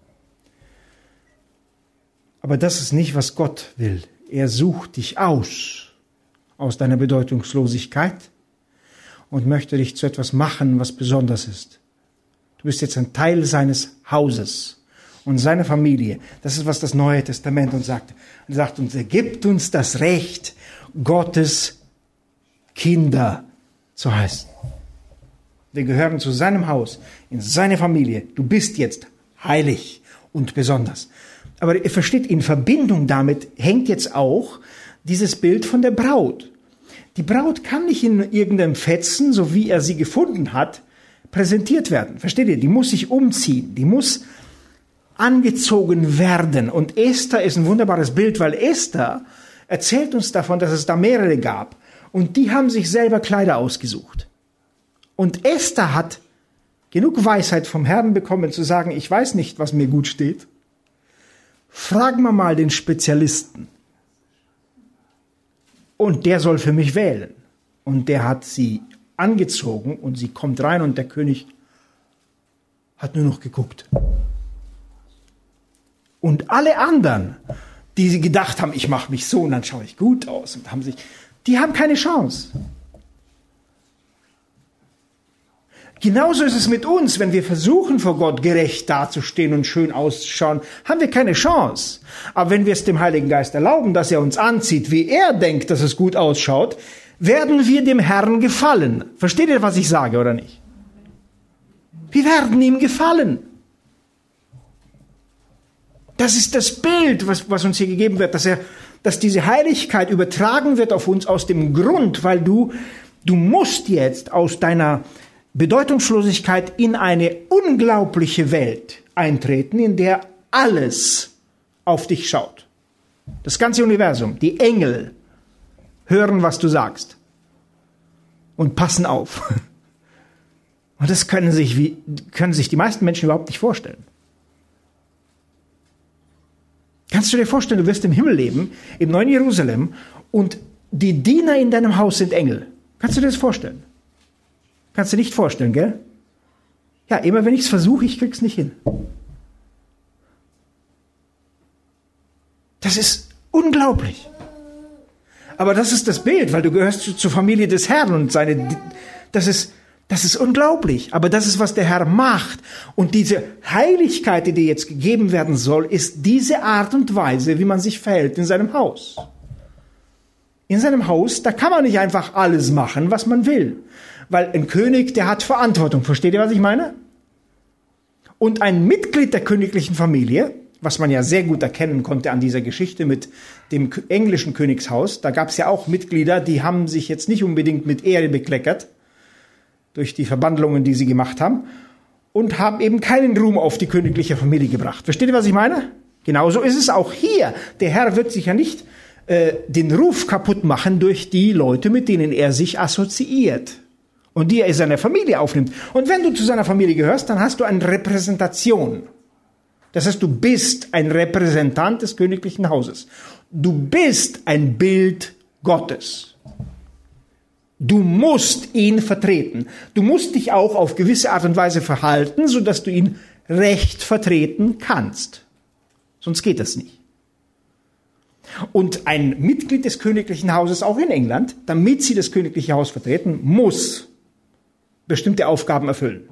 Aber das ist nicht, was Gott will. Er sucht dich aus deiner Bedeutungslosigkeit und möchte dich zu etwas machen, was besonders ist. Du bist jetzt ein Teil seines Hauses und seiner Familie. Das ist, was das Neue Testament uns sagt. Er sagt uns, er gibt uns das Recht, Gottes Kinder zu heißen. Wir gehören zu seinem Haus, in seine Familie. Du bist jetzt heilig und besonders. Aber ihr versteht, in Verbindung damit hängt jetzt auch dieses Bild von der Braut. Die Braut kann nicht in irgendeinem Fetzen, so wie er sie gefunden hat, präsentiert werden. Versteht ihr? Die muss sich umziehen. Die muss angezogen werden. Und Esther ist ein wunderbares Bild, weil Esther erzählt uns davon, dass es da mehrere gab. Und die haben sich selber Kleider ausgesucht. Und Esther hat genug Weisheit vom Herrn bekommen, zu sagen, ich weiß nicht, was mir gut steht. Fragen wir mal den Spezialisten. Und der soll für mich wählen. Und der hat sie angezogen und sie kommt rein und der König hat nur noch geguckt. Und alle anderen, die sie gedacht haben, ich mache mich so und dann schaue ich gut aus, und die haben keine Chance. Genauso ist es mit uns, wenn wir versuchen, vor Gott gerecht dazustehen und schön auszuschauen, haben wir keine Chance. Aber wenn wir es dem Heiligen Geist erlauben, dass er uns anzieht, wie er denkt, dass es gut ausschaut, werden wir dem Herrn gefallen. Versteht ihr, was ich sage, oder nicht? Wir werden ihm gefallen. Das ist das Bild, was uns hier gegeben wird, dass diese Heiligkeit übertragen wird auf uns aus dem Grund, weil du musst jetzt aus deiner Bedeutungslosigkeit in eine unglaubliche Welt eintreten, in der alles auf dich schaut. Das ganze Universum, die Engel hören, was du sagst und passen auf. Und das können sich die meisten Menschen überhaupt nicht vorstellen. Kannst du dir vorstellen, du wirst im Himmel leben, im neuen Jerusalem, und die Diener in deinem Haus sind Engel. Kannst du dir das vorstellen? Kannst du dir nicht vorstellen, gell? Ja, immer wenn ich es versuche, ich krieg's nicht hin. Das ist unglaublich. Aber das ist das Bild, weil du gehörst zur Familie des Herrn und das ist unglaublich. Aber das ist, was der Herr macht. Und diese Heiligkeit, die dir jetzt gegeben werden soll, ist diese Art und Weise, wie man sich verhält in seinem Haus. In seinem Haus, da kann man nicht einfach alles machen, was man will. Weil ein König, der hat Verantwortung. Versteht ihr, was ich meine? Und ein Mitglied der königlichen Familie, was man ja sehr gut erkennen konnte an dieser Geschichte mit dem englischen Königshaus, da gab es ja auch Mitglieder, die haben sich jetzt nicht unbedingt mit Ehre bekleckert. durch die Verbandlungen, die sie gemacht haben, und haben eben keinen Ruhm auf die königliche Familie gebracht. Versteht ihr, was ich meine? Genauso ist es auch hier. Der Herr wird sich ja nicht den Ruf kaputt machen durch die Leute, mit denen er sich assoziiert und die er in seiner Familie aufnimmt. Und wenn du zu seiner Familie gehörst, dann hast du eine Repräsentation. Das heißt, du bist ein Repräsentant des königlichen Hauses. Du bist ein Bild Gottes. Du musst ihn vertreten. Du musst dich auch auf gewisse Art und Weise verhalten, sodass du ihn recht vertreten kannst. Sonst geht das nicht. Und ein Mitglied des königlichen Hauses, auch in England, damit sie das königliche Haus vertreten, muss bestimmte Aufgaben erfüllen.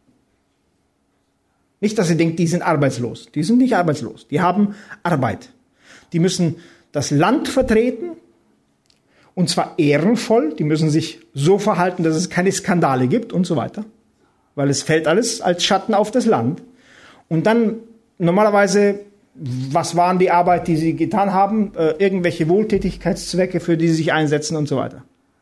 Nicht, dass ihr denkt, die sind arbeitslos. Die sind nicht arbeitslos. Die haben Arbeit. Die müssen das Land vertreten, und zwar ehrenvoll. Die müssen sich so verhalten, dass es keine Skandale gibt und so weiter. Weil es fällt alles als Schatten auf das Land. Und dann normalerweise, was waren die Arbeit, die sie getan haben? Irgendwelche Wohltätigkeitszwecke, für die sie sich einsetzen und so weiter.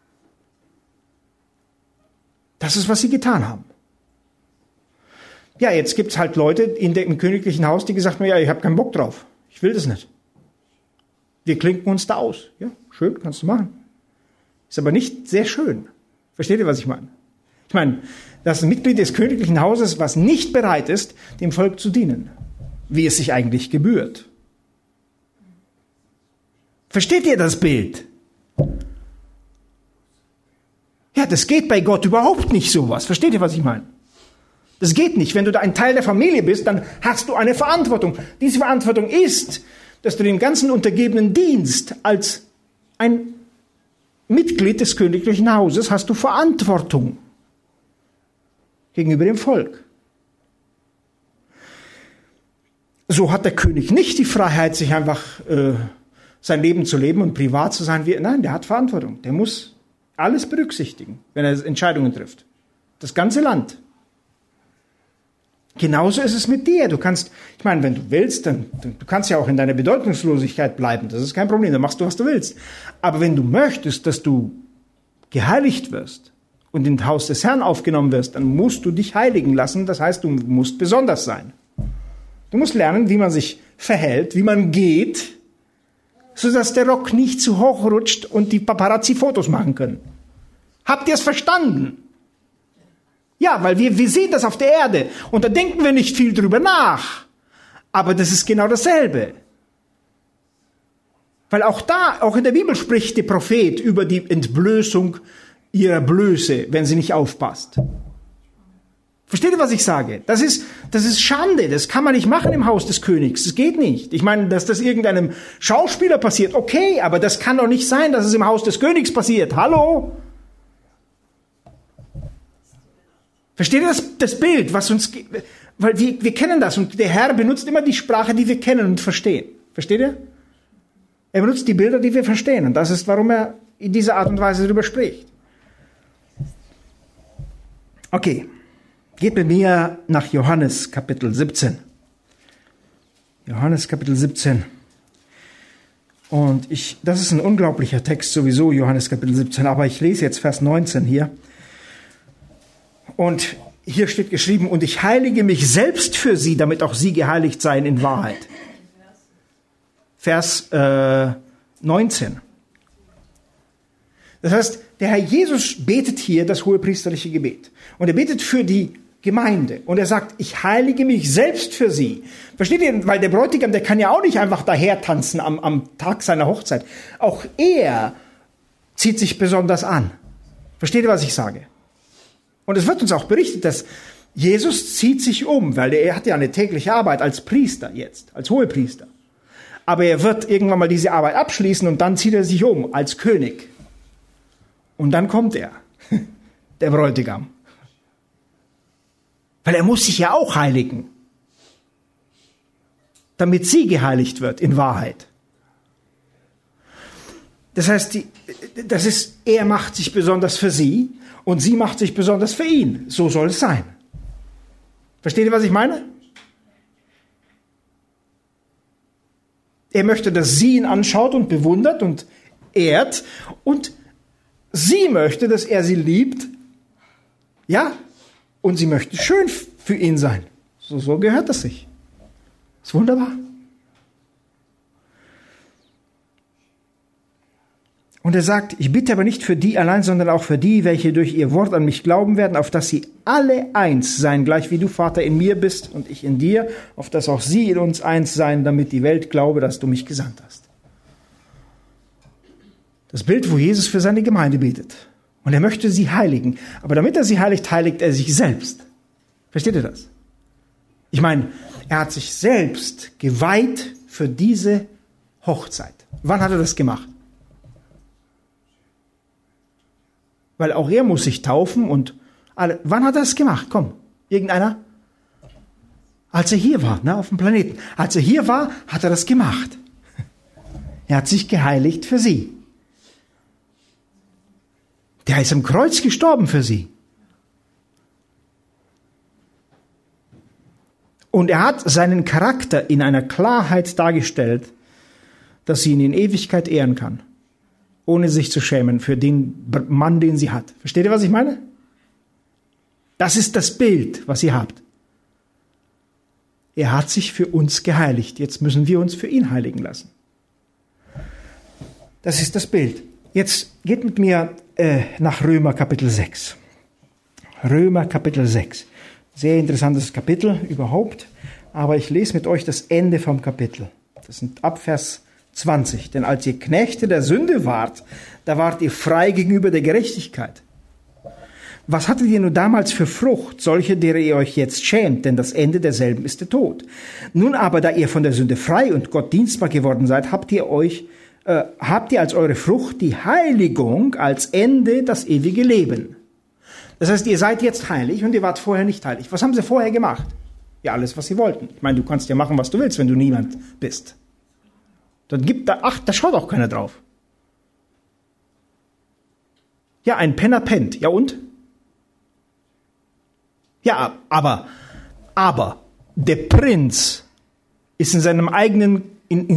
Das ist, was sie getan haben. Ja, jetzt gibt's halt Leute im königlichen Haus, die gesagt haben, ja, ich habe keinen Bock drauf. Ich will das nicht. Wir klinken uns da aus. Ja, schön, kannst du machen. Ist aber nicht sehr schön. Versteht ihr, was ich meine? Ich meine, das ist ein Mitglied des königlichen Hauses, was nicht bereit ist, dem Volk zu dienen, wie es sich eigentlich gebührt. Versteht ihr das Bild? Ja, das geht bei Gott überhaupt nicht sowas. Versteht ihr, was ich meine? Das geht nicht. Wenn du da ein Teil der Familie bist, dann hast du eine Verantwortung. Diese Verantwortung ist, dass du den ganzen Untergebenen dienst. Als ein Mitglied des königlichen Hauses hast du Verantwortung gegenüber dem Volk. So hat der König nicht die Freiheit, sich einfach sein Leben zu leben und privat zu sein. Nein, der hat Verantwortung. Der muss alles berücksichtigen, wenn er Entscheidungen trifft. Das ganze Land. Genauso ist es mit dir. Du kannst, ich meine, wenn du willst, dann du kannst ja auch in deiner Bedeutungslosigkeit bleiben. Das ist kein Problem, dann machst du, was du willst. Aber wenn du möchtest, dass du geheiligt wirst und in das Haus des Herrn aufgenommen wirst, dann musst du dich heiligen lassen. Das heißt, du musst besonders sein. Du musst lernen, wie man sich verhält, wie man geht, sodass der Rock nicht zu hoch rutscht und die Paparazzi Fotos machen können. Habt ihr es verstanden? Ja, weil wir sehen das auf der Erde und da denken wir nicht viel drüber nach. Aber das ist genau dasselbe. Weil auch in der Bibel spricht der Prophet über die Entblößung ihrer Blöße, wenn sie nicht aufpasst. Versteht ihr, was ich sage? Das ist Schande, das kann man nicht machen im Haus des Königs, das geht nicht. Ich meine, dass das irgendeinem Schauspieler passiert, okay, aber das kann doch nicht sein, dass es im Haus des Königs passiert. Hallo? Versteht ihr das Bild, was uns, weil wir kennen das und der Herr benutzt immer die Sprache, die wir kennen und verstehen. Versteht ihr? Er benutzt die Bilder, die wir verstehen und das ist, warum er in dieser Art und Weise darüber spricht. Okay, geht mit mir nach Johannes Kapitel 17. Johannes Kapitel 17. Und das ist ein unglaublicher Text sowieso, Johannes Kapitel 17, aber ich lese jetzt Vers 19 hier. Und hier steht geschrieben, und ich heilige mich selbst für sie, damit auch sie geheiligt seien in Wahrheit. Vers 19. Das heißt, der Herr Jesus betet hier das hohepriesterliche Gebet. Und er betet für die Gemeinde. Und er sagt, ich heilige mich selbst für sie. Versteht ihr? Weil der Bräutigam, der kann ja auch nicht einfach daher tanzen am Tag seiner Hochzeit. Auch er zieht sich besonders an. Versteht ihr, was ich sage? Und es wird uns auch berichtet, dass Jesus zieht sich um, weil er hat ja eine tägliche Arbeit als Priester jetzt, als Hohepriester. Aber er wird irgendwann mal diese Arbeit abschließen und dann zieht er sich um als König. Und dann kommt er, der Bräutigam. Weil er muss sich ja auch heiligen, damit sie geheiligt wird in Wahrheit. Das heißt, er macht sich besonders für sie und sie macht sich besonders für ihn. So soll es sein. Versteht ihr, was ich meine? Er möchte, dass sie ihn anschaut und bewundert und ehrt und sie möchte, dass er sie liebt Ja, und sie möchte schön für ihn sein. So gehört es sich. Ist wunderbar. Und er sagt, ich bitte aber nicht für die allein, sondern auch für die, welche durch ihr Wort an mich glauben werden, auf dass sie alle eins seien, gleich wie du, Vater, in mir bist und ich in dir, auf dass auch sie in uns eins seien, damit die Welt glaube, dass du mich gesandt hast. Das Bild, wo Jesus für seine Gemeinde betet. Und er möchte sie heiligen. Aber damit er sie heiligt, heiligt er sich selbst. Versteht ihr das? Ich meine, er hat sich selbst geweiht für diese Hochzeit. Wann hat er das gemacht? Weil auch er muss sich taufen und alle. Wann hat er das gemacht? Komm, irgendeiner? Als er hier war, auf dem Planeten. Als er hier war, hat er das gemacht. Er hat sich geheiligt für sie. Der ist am Kreuz gestorben für sie. Und er hat seinen Charakter in einer Klarheit dargestellt, dass sie ihn in Ewigkeit ehren kann. Ohne sich zu schämen für den Mann, den sie hat. Versteht ihr, was ich meine? Das ist das Bild, was ihr habt. Er hat sich für uns geheiligt. Jetzt müssen wir uns für ihn heiligen lassen. Das ist das Bild. Jetzt geht mit mir nach Römer Kapitel 6. Römer Kapitel 6. Sehr interessantes Kapitel überhaupt. Aber ich lese mit euch das Ende vom Kapitel. Das sind ab Vers 20. Denn als ihr Knechte der Sünde wart, da wart ihr frei gegenüber der Gerechtigkeit. Was hattet ihr nur damals für Frucht, solche, derer ihr euch jetzt schämt, denn das Ende derselben ist der Tod. Nun aber, da ihr von der Sünde frei und Gott dienstbar geworden seid, habt ihr als eure Frucht die Heiligung, als Ende das ewige Leben. Das heißt, ihr seid jetzt heilig und ihr wart vorher nicht heilig. Was haben sie vorher gemacht? Ja, alles, was sie wollten. Ich meine, du kannst ja machen, was du willst, wenn du niemand bist. Dann da schaut auch keiner drauf. Ja, ein Penner pennt. Ja und? Ja, aber der Prinz ist in seinem eigenen, in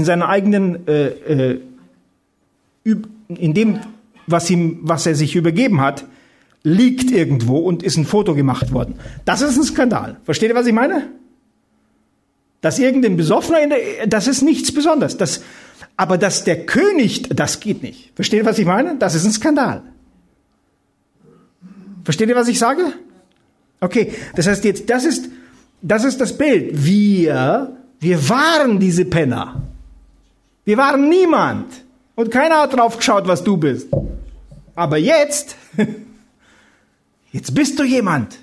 dem, was er sich übergeben hat, liegt irgendwo und ist ein Foto gemacht worden. Das ist ein Skandal. Versteht ihr, was ich meine? Dass irgendein Besoffener, das ist nichts Besonderes. Aber dass der König, das geht nicht. Versteht ihr, was ich meine? Das ist ein Skandal. Versteht ihr, was ich sage? Okay, das heißt jetzt, das ist das Bild. Wir waren diese Penner. Wir waren niemand. Und keiner hat drauf geschaut, was du bist. Aber jetzt bist du jemand.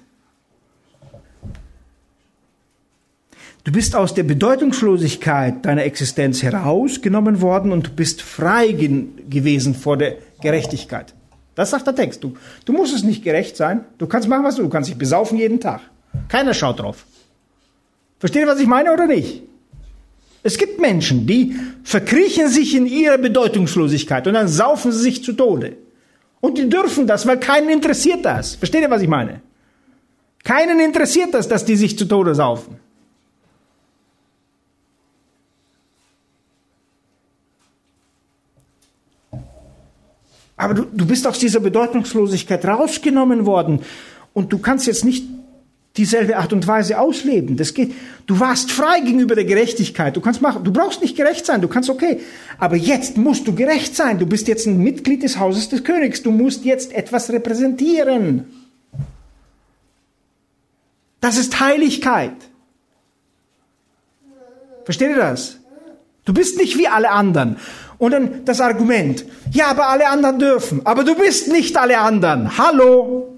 Du bist aus der Bedeutungslosigkeit deiner Existenz herausgenommen worden und du bist frei gewesen vor der Gerechtigkeit. Das sagt der Text. Du musst es nicht gerecht sein. Du kannst machen, was du kannst dich besaufen jeden Tag. Keiner schaut drauf. Versteht ihr, was ich meine oder nicht? Es gibt Menschen, die verkriechen sich in ihrer Bedeutungslosigkeit und dann saufen sie sich zu Tode. Und die dürfen das, weil keinen interessiert das. Versteht ihr, was ich meine? Keinen interessiert das, dass die sich zu Tode saufen. Aber du bist aus dieser Bedeutungslosigkeit rausgenommen worden und du kannst jetzt nicht dieselbe Art und Weise ausleben. Das geht. Du warst frei gegenüber der Gerechtigkeit. Du kannst machen. Du brauchst nicht gerecht sein. Du kannst okay. Aber jetzt musst du gerecht sein. Du bist jetzt ein Mitglied des Hauses des Königs. Du musst jetzt etwas repräsentieren. Das ist Heiligkeit. Versteht ihr das? Du bist nicht wie alle anderen. Und dann das Argument, ja, aber alle anderen dürfen. Aber du bist nicht alle anderen. Hallo?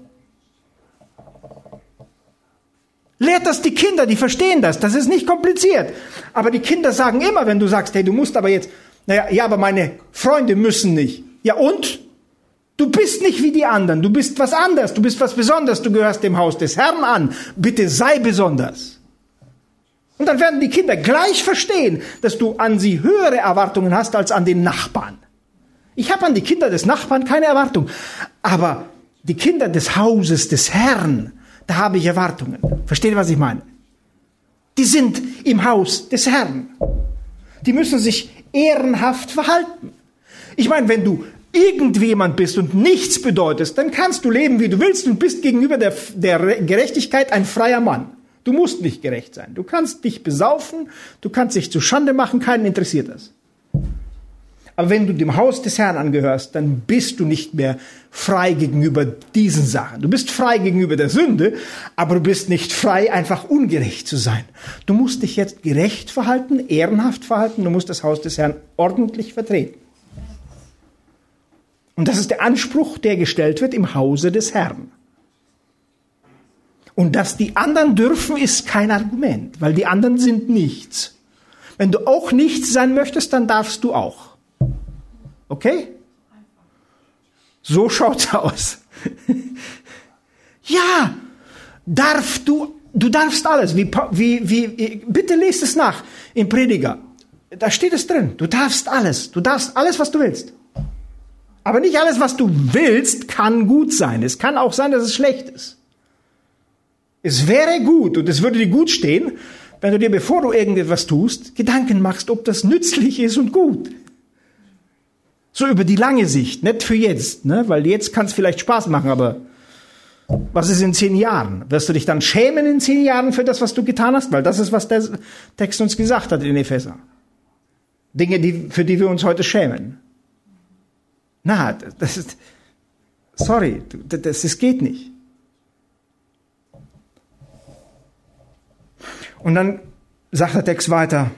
Lehrt das die Kinder, die verstehen das. Das ist nicht kompliziert. Aber die Kinder sagen immer, wenn du sagst, hey, du musst aber jetzt, ja, aber meine Freunde müssen nicht. Ja und? Du bist nicht wie die anderen. Du bist was anderes. Du bist was Besonderes. Du gehörst dem Haus des Herrn an. Bitte sei besonders. Und dann werden die Kinder gleich verstehen, dass du an sie höhere Erwartungen hast als an den Nachbarn. Ich habe an die Kinder des Nachbarn keine Erwartung. Aber die Kinder des Hauses des Herrn, da habe ich Erwartungen. Versteht ihr, was ich meine? Die sind im Haus des Herrn. Die müssen sich ehrenhaft verhalten. Ich meine, wenn du irgendjemand bist und nichts bedeutest, dann kannst du leben, wie du willst und bist gegenüber der Gerechtigkeit ein freier Mann. Du musst nicht gerecht sein. Du kannst dich besaufen, du kannst dich zu Schande machen, keinen interessiert das. Aber wenn du dem Haus des Herrn angehörst, dann bist du nicht mehr frei gegenüber diesen Sachen. Du bist frei gegenüber der Sünde, aber du bist nicht frei, einfach ungerecht zu sein. Du musst dich jetzt gerecht verhalten, ehrenhaft verhalten, du musst das Haus des Herrn ordentlich vertreten. Und das ist der Anspruch, der gestellt wird im Hause des Herrn. Und dass die anderen dürfen, ist kein Argument, weil die anderen sind nichts. Wenn du auch nichts sein möchtest, dann darfst du auch. Okay? So schaut's aus. Ja, du darfst alles. Bitte lest es nach im Prediger. Da steht es drin. Du darfst alles. Du darfst alles, was du willst. Aber nicht alles, was du willst, kann gut sein. Es kann auch sein, dass es schlecht ist. Es wäre gut und es würde dir gut stehen, wenn du dir, bevor du irgendetwas tust, Gedanken machst, ob das nützlich ist und gut. So über die lange Sicht, nicht für jetzt, ne? Weil jetzt kann es vielleicht Spaß machen, aber was ist in 10 Jahren? Wirst du dich dann schämen in 10 Jahren für das, was du getan hast? Weil das ist, was der Text uns gesagt hat in Epheser. Dinge, für die wir uns heute schämen. Na, das ist, sorry, das geht nicht. Und dann sagt der Text weiter,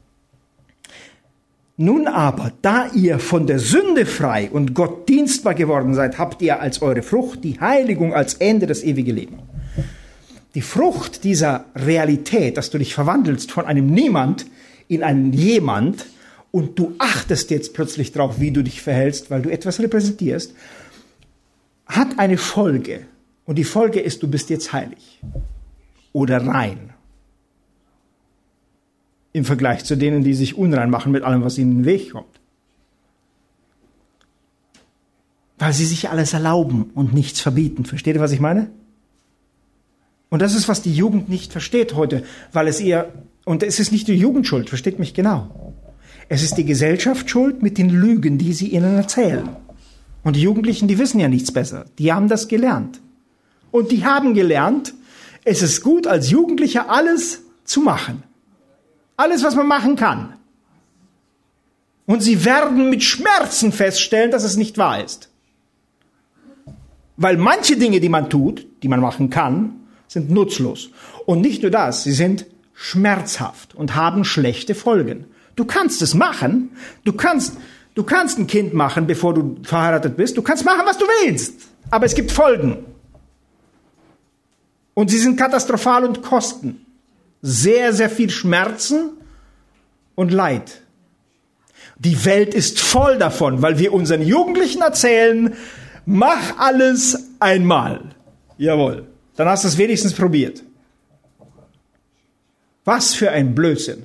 nun aber, da ihr von der Sünde frei und Gott dienstbar geworden seid, habt ihr als eure Frucht die Heiligung als Ende das ewige Leben. Die Frucht dieser Realität, dass du dich verwandelst von einem Niemand in einen Jemand und du achtest jetzt plötzlich drauf, wie du dich verhältst, weil du etwas repräsentierst, hat eine Folge. Und die Folge ist, du bist jetzt heilig oder rein. Im Vergleich zu denen, die sich unrein machen mit allem, was ihnen in den Weg kommt. Weil sie sich alles erlauben und nichts verbieten. Versteht ihr, was ich meine? Und das ist, was die Jugend nicht versteht heute, weil und es ist nicht die Jugend schuld, versteht mich genau. Es ist die Gesellschaft schuld mit den Lügen, die sie ihnen erzählen. Und die Jugendlichen, die wissen ja nichts besser. Die haben das gelernt. Und die haben gelernt, es ist gut, als Jugendlicher alles zu machen. Alles, was man machen kann. Und sie werden mit Schmerzen feststellen, dass es nicht wahr ist. Weil manche Dinge, die man tut, die man machen kann, sind nutzlos. Und nicht nur das, sie sind schmerzhaft und haben schlechte Folgen. Du kannst es machen, du kannst ein Kind machen, bevor du verheiratet bist, du kannst machen, was du willst, aber es gibt Folgen. Und sie sind katastrophal und kosten sehr, sehr viel Schmerzen und Leid. Die Welt ist voll davon, weil wir unseren Jugendlichen erzählen, mach alles einmal. Jawohl, dann hast du es wenigstens probiert. Was für ein Blödsinn.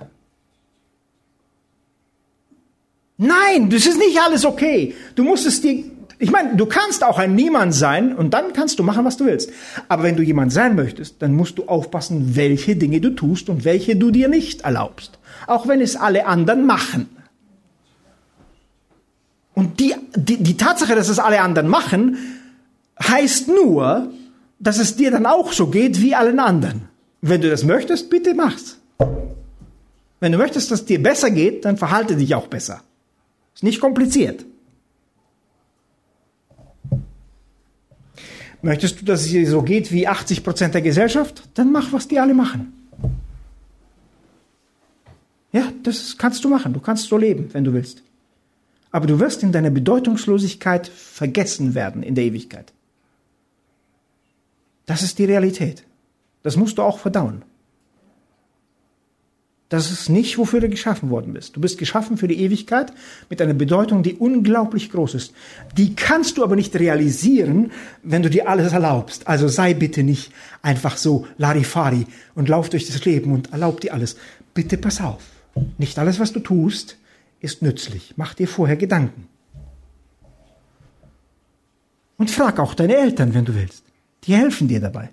Nein, das ist nicht alles okay. Du kannst auch ein Niemand sein und dann kannst du machen, was du willst. Aber wenn du jemand sein möchtest, dann musst du aufpassen, welche Dinge du tust und welche du dir nicht erlaubst. Auch wenn es alle anderen machen. Und die Tatsache, dass es alle anderen machen, heißt nur, dass es dir dann auch so geht wie allen anderen. Wenn du das möchtest, bitte mach's. Wenn du möchtest, dass es dir besser geht, dann verhalte dich auch besser. Ist nicht kompliziert. Möchtest du, dass es dir so geht wie 80% der Gesellschaft? Dann mach, was die alle machen. Ja, das kannst du machen. Du kannst so leben, wenn du willst. Aber du wirst in deiner Bedeutungslosigkeit vergessen werden in der Ewigkeit. Das ist die Realität. Das musst du auch verdauen. Das ist nicht, wofür du geschaffen worden bist. Du bist geschaffen für die Ewigkeit mit einer Bedeutung, die unglaublich groß ist. Die kannst du aber nicht realisieren, wenn du dir alles erlaubst. Also sei bitte nicht einfach so Larifari und lauf durch das Leben und erlaub dir alles. Bitte pass auf. Nicht alles, was du tust, ist nützlich. Mach dir vorher Gedanken. Und frag auch deine Eltern, wenn du willst. Die helfen dir dabei.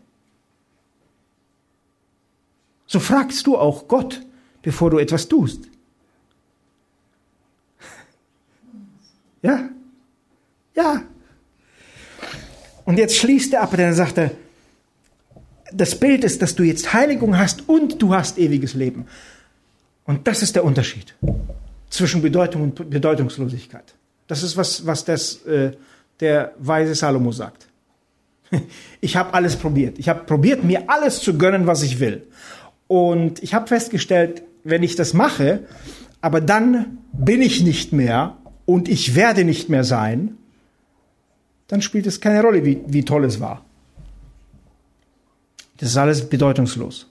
So fragst du auch Gott, bevor du etwas tust. Ja? Ja. Und jetzt schließt er ab, dann sagt er, das Bild ist, dass du jetzt Heiligung hast und du hast ewiges Leben. Und das ist der Unterschied zwischen Bedeutung und Bedeutungslosigkeit. Das ist, was der weise Salomo sagt. Ich habe alles probiert. Ich habe probiert, mir alles zu gönnen, was ich will. Und ich habe festgestellt, wenn ich das mache, aber dann bin ich nicht mehr und ich werde nicht mehr sein, dann spielt es keine Rolle, wie toll es war. Das ist alles bedeutungslos.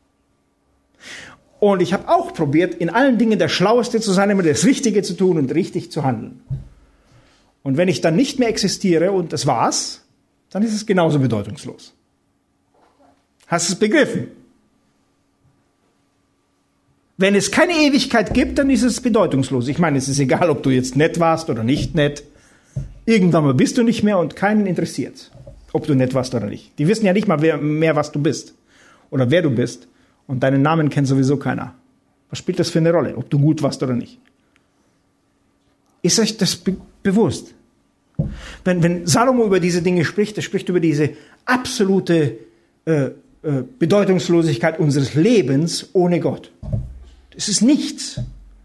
Und ich habe auch probiert, in allen Dingen der Schlaueste zu sein, immer das Richtige zu tun und richtig zu handeln. Und wenn ich dann nicht mehr existiere und das war's, dann ist es genauso bedeutungslos. Hast du es begriffen? Wenn es keine Ewigkeit gibt, dann ist es bedeutungslos. Ich meine, es ist egal, ob du jetzt nett warst oder nicht nett. Irgendwann mal bist du nicht mehr und keinen interessiert, ob du nett warst oder nicht. Die wissen ja nicht mal mehr, was du bist oder wer du bist. Und deinen Namen kennt sowieso keiner. Was spielt das für eine Rolle, ob du gut warst oder nicht? Ist euch das bewusst? Wenn Salomo über diese Dinge spricht, er spricht über diese absolute Bedeutungslosigkeit unseres Lebens ohne Gott. Das ist nichts.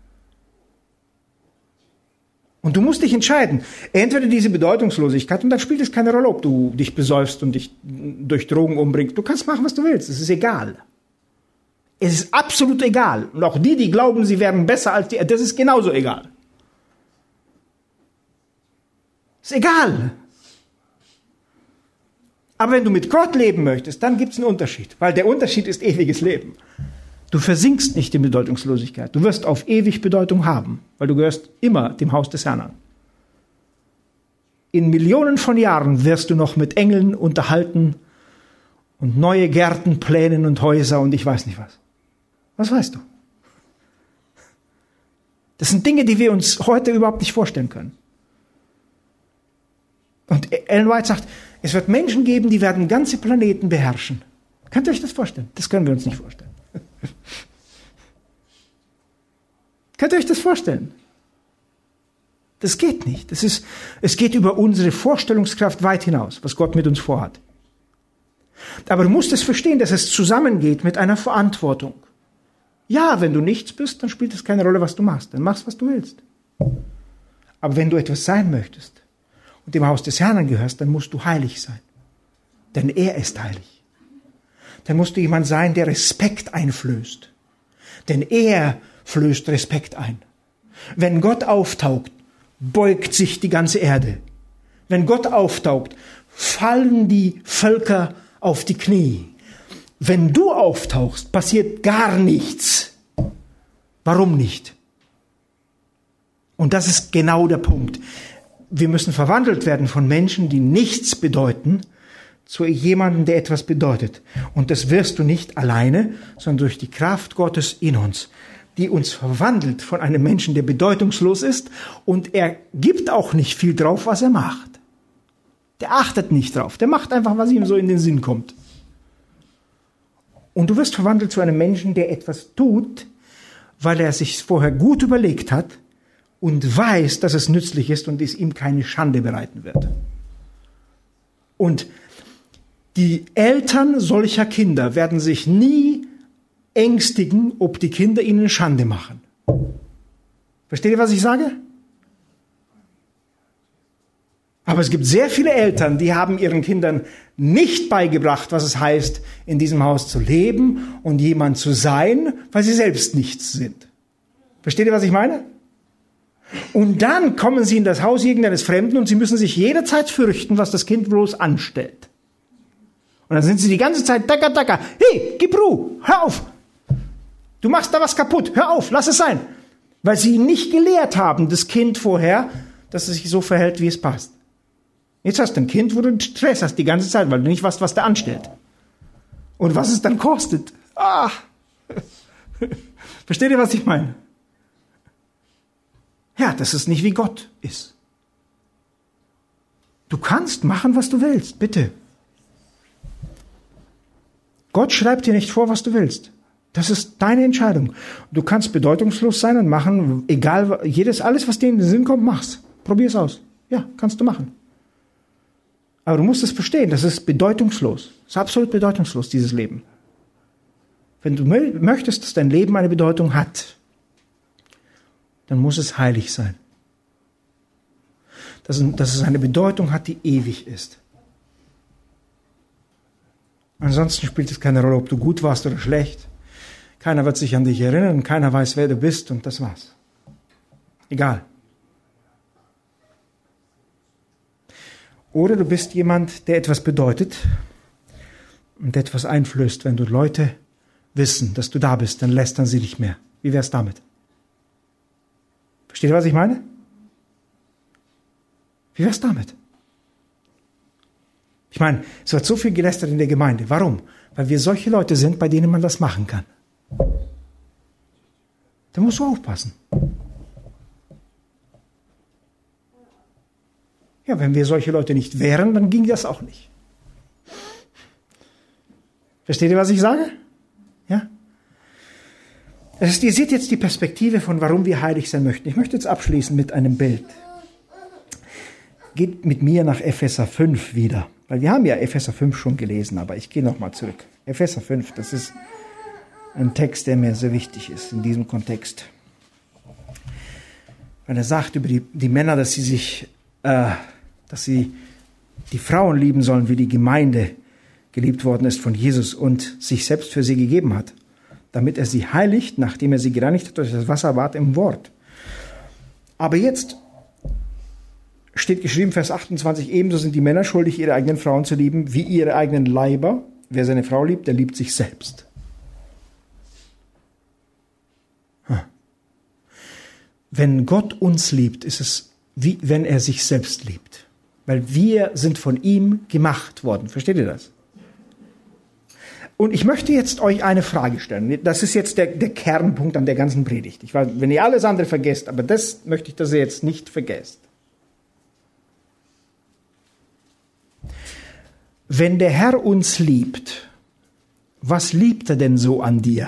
Und du musst dich entscheiden. Entweder diese Bedeutungslosigkeit, und dann spielt es keine Rolle, ob du dich besäufst und dich durch Drogen umbringst. Du kannst machen, was du willst. Es ist egal. Es ist absolut egal. Und auch die glauben, sie wären besser als die, das ist genauso egal. Ist egal. Aber wenn du mit Gott leben möchtest, dann gibt es einen Unterschied. Weil der Unterschied ist ewiges Leben. Du versinkst nicht in Bedeutungslosigkeit. Du wirst auf ewig Bedeutung haben, weil du gehörst immer dem Haus des Herrn an. In Millionen von Jahren wirst du noch mit Engeln unterhalten und neue Gärten plänen und Häuser und ich weiß nicht was. Was weißt du? Das sind Dinge, die wir uns heute überhaupt nicht vorstellen können. Und Ellen White sagt, es wird Menschen geben, die werden ganze Planeten beherrschen. Könnt ihr euch das vorstellen? Das können wir uns nicht vorstellen. Könnt ihr euch das vorstellen? Das geht nicht. Es geht über unsere Vorstellungskraft weit hinaus, was Gott mit uns vorhat. Aber du musst es verstehen, dass es zusammengeht mit einer Verantwortung. Ja, wenn du nichts bist, dann spielt es keine Rolle, was du machst. Dann machst, was du willst. Aber wenn du etwas sein möchtest und dem Haus des Herrn angehörst, dann musst du heilig sein. Denn er ist heilig. Dann musst du jemand sein, der Respekt einflößt. Denn er flößt Respekt ein. Wenn Gott auftaucht, beugt sich die ganze Erde. Wenn Gott auftaucht, fallen die Völker auf die Knie. Wenn du auftauchst, passiert gar nichts. Warum nicht? Und das ist genau der Punkt. Wir müssen verwandelt werden von Menschen, die nichts bedeuten, zu jemandem, der etwas bedeutet. Und das wirst du nicht alleine, sondern durch die Kraft Gottes in uns, die uns verwandelt von einem Menschen, der bedeutungslos ist und er gibt auch nicht viel drauf, was er macht. Der achtet nicht drauf. Der macht einfach, was ihm so in den Sinn kommt. Und du wirst verwandelt zu einem Menschen, der etwas tut, weil er sich vorher gut überlegt hat und weiß, dass es nützlich ist und es ihm keine Schande bereiten wird. Und die Eltern solcher Kinder werden sich nie ängstigen, ob die Kinder ihnen Schande machen. Versteht ihr, was ich sage? Aber es gibt sehr viele Eltern, die haben ihren Kindern nicht beigebracht, was es heißt, in diesem Haus zu leben und jemand zu sein, weil sie selbst nichts sind. Versteht ihr, was ich meine? Und dann kommen sie in das Haus irgendeines Fremden und sie müssen sich jederzeit fürchten, was das Kind bloß anstellt. Und dann sind sie die ganze Zeit, dacker, dacker, hey, gib Ruhe, hör auf. Du machst da was kaputt, hör auf, lass es sein. Weil sie nicht gelehrt haben, das Kind vorher, dass es sich so verhält, wie es passt. Jetzt hast du ein Kind, wo du Stress hast die ganze Zeit, weil du nicht weißt, was der anstellt. Und was es dann kostet. Ah. Versteht ihr, was ich meine? Ja, das ist nicht wie Gott ist. Du kannst machen, was du willst, bitte. Gott schreibt dir nicht vor, was du willst. Das ist deine Entscheidung. Du kannst bedeutungslos sein und machen, egal, alles, was dir in den Sinn kommt, mach's. Probier's aus. Ja. Ja, kannst du machen. Aber du musst es verstehen, das ist bedeutungslos. Das ist absolut bedeutungslos, dieses Leben. Wenn du möchtest, dass dein Leben eine Bedeutung hat, dann muss es heilig sein. Dass es eine Bedeutung hat, die ewig ist. Ansonsten spielt es keine Rolle, ob du gut warst oder schlecht. Keiner wird sich an dich erinnern, keiner weiß, wer du bist und das war's. Egal. Oder du bist jemand, der etwas bedeutet und etwas einflößt. Wenn du Leute wissen, dass du da bist, dann lästern sie nicht mehr. Wie wär's damit? Versteht ihr, was ich meine? Wie wär's damit? Ich meine, es wird so viel gelästert in der Gemeinde. Warum? Weil wir solche Leute sind, bei denen man das machen kann. Da musst du aufpassen. Ja, wenn wir solche Leute nicht wären, dann ging das auch nicht. Versteht ihr, was ich sage? Ja? Ihr seht jetzt die Perspektive von, warum wir heilig sein möchten. Ich möchte jetzt abschließen mit einem Bild. Geht mit mir nach Epheser 5 wieder. Weil wir haben ja Epheser 5 schon gelesen, aber ich gehe nochmal zurück. Epheser 5, das ist ein Text, der mir sehr wichtig ist in diesem Kontext. Weil er sagt über die Männer, dass sie die Frauen lieben sollen, wie die Gemeinde geliebt worden ist von Jesus und sich selbst für sie gegeben hat, damit er sie heiligt, nachdem er sie gereinigt hat durch das Wasserbad im Wort. Aber jetzt steht geschrieben, Vers 28, ebenso sind die Männer schuldig, ihre eigenen Frauen zu lieben, wie ihre eigenen Leiber. Wer seine Frau liebt, der liebt sich selbst. Wenn Gott uns liebt, ist es wie wenn er sich selbst liebt. Weil wir sind von ihm gemacht worden. Versteht ihr das? Und ich möchte jetzt euch eine Frage stellen. Das ist jetzt der Kernpunkt an der ganzen Predigt. Ich weiß, wenn ihr alles andere vergesst, aber das möchte ich, dass ihr jetzt nicht vergesst. Wenn der Herr uns liebt, was liebt er denn so an dir?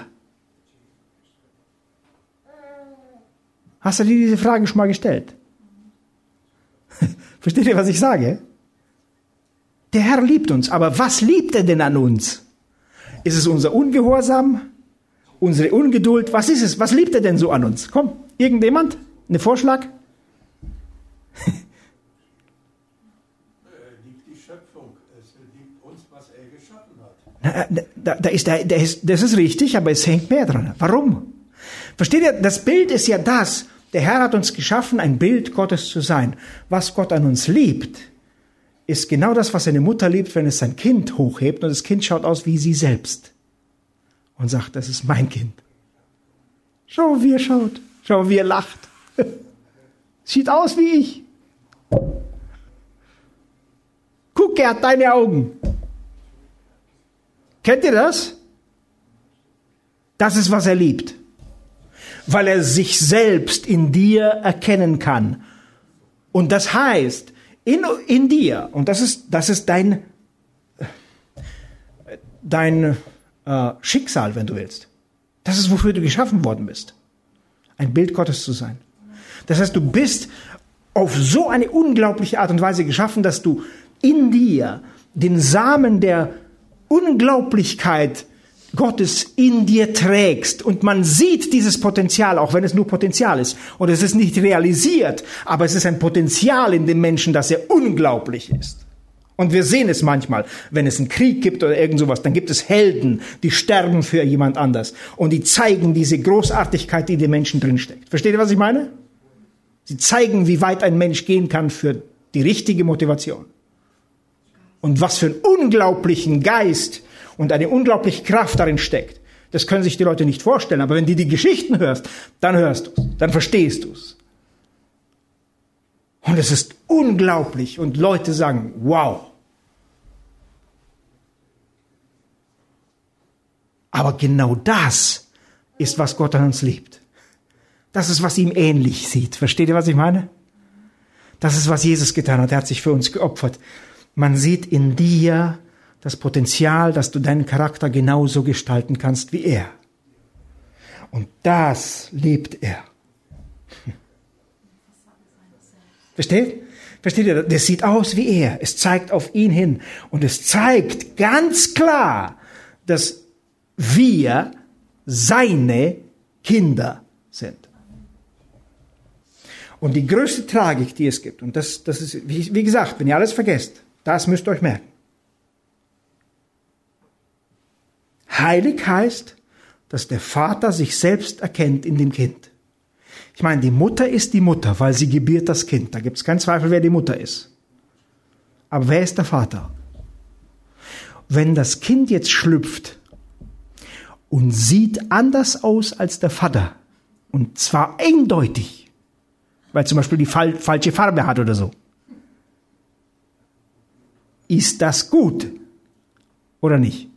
Hast du dir diese Frage schon mal gestellt? Versteht ihr, was ich sage? Der Herr liebt uns, aber was liebt er denn an uns? Ist es unser Ungehorsam? Unsere Ungeduld? Was ist es? Was liebt er denn so an uns? Komm, irgendjemand? Einen Vorschlag? Er liebt die Schöpfung. Er liebt uns, was er geschaffen hat. Das ist richtig, aber es hängt mehr dran. Warum? Versteht ihr, das Bild ist ja das. Der Herr hat uns geschaffen, ein Bild Gottes zu sein. Was Gott an uns liebt, ist genau das, was eine Mutter liebt, wenn es sein Kind hochhebt und das Kind schaut aus wie sie selbst und sagt, das ist mein Kind. Schau, wie er schaut. Schau, wie er lacht. Sieht aus wie ich. Guck, er hat deine Augen. Kennt ihr das? Das ist, was er liebt. Weil er sich selbst in dir erkennen kann. Und das heißt, in dir, und das ist dein Schicksal, wenn du willst. Das ist, wofür du geschaffen worden bist. Ein Bild Gottes zu sein. Das heißt, du bist auf so eine unglaubliche Art und Weise geschaffen, dass du in dir den Samen der Unglaublichkeit Gottes in dir trägst. Und man sieht dieses Potenzial, auch wenn es nur Potenzial ist. Und es ist nicht realisiert, aber es ist ein Potenzial in dem Menschen, das ja unglaublich ist. Und wir sehen es manchmal, wenn es einen Krieg gibt oder irgend sowas, dann gibt es Helden, die sterben für jemand anders. Und die zeigen diese Großartigkeit, die in den Menschen drinsteckt. Versteht ihr, was ich meine? Sie zeigen, wie weit ein Mensch gehen kann für die richtige Motivation. Und was für einen unglaublichen Geist und eine unglaubliche Kraft darin steckt. Das können sich die Leute nicht vorstellen. Aber wenn du die Geschichten hörst, dann hörst du es, dann verstehst du es. Und es ist unglaublich. Und Leute sagen, wow. Aber genau das ist, was Gott an uns liebt. Das ist, was ihm ähnlich sieht. Versteht ihr, was ich meine? Das ist, was Jesus getan hat. Er hat sich für uns geopfert. Man sieht in dir das Potenzial, dass du deinen Charakter genauso gestalten kannst wie er. Und das liebt er. Versteht? Versteht ihr? Das sieht aus wie er. Es zeigt auf ihn hin. Und es zeigt ganz klar, dass wir seine Kinder sind. Und die größte Tragik, die es gibt, und das ist, wie gesagt, wenn ihr alles vergesst, das müsst ihr euch merken. Heilig heißt, dass der Vater sich selbst erkennt in dem Kind. Ich meine, die Mutter ist die Mutter, weil sie gebiert das Kind. Da gibt es keinen Zweifel, wer die Mutter ist. Aber wer ist der Vater? Wenn das Kind jetzt schlüpft und sieht anders aus als der Vater, und zwar eindeutig, weil zum Beispiel die falsche Farbe hat oder so, ist das gut oder nicht?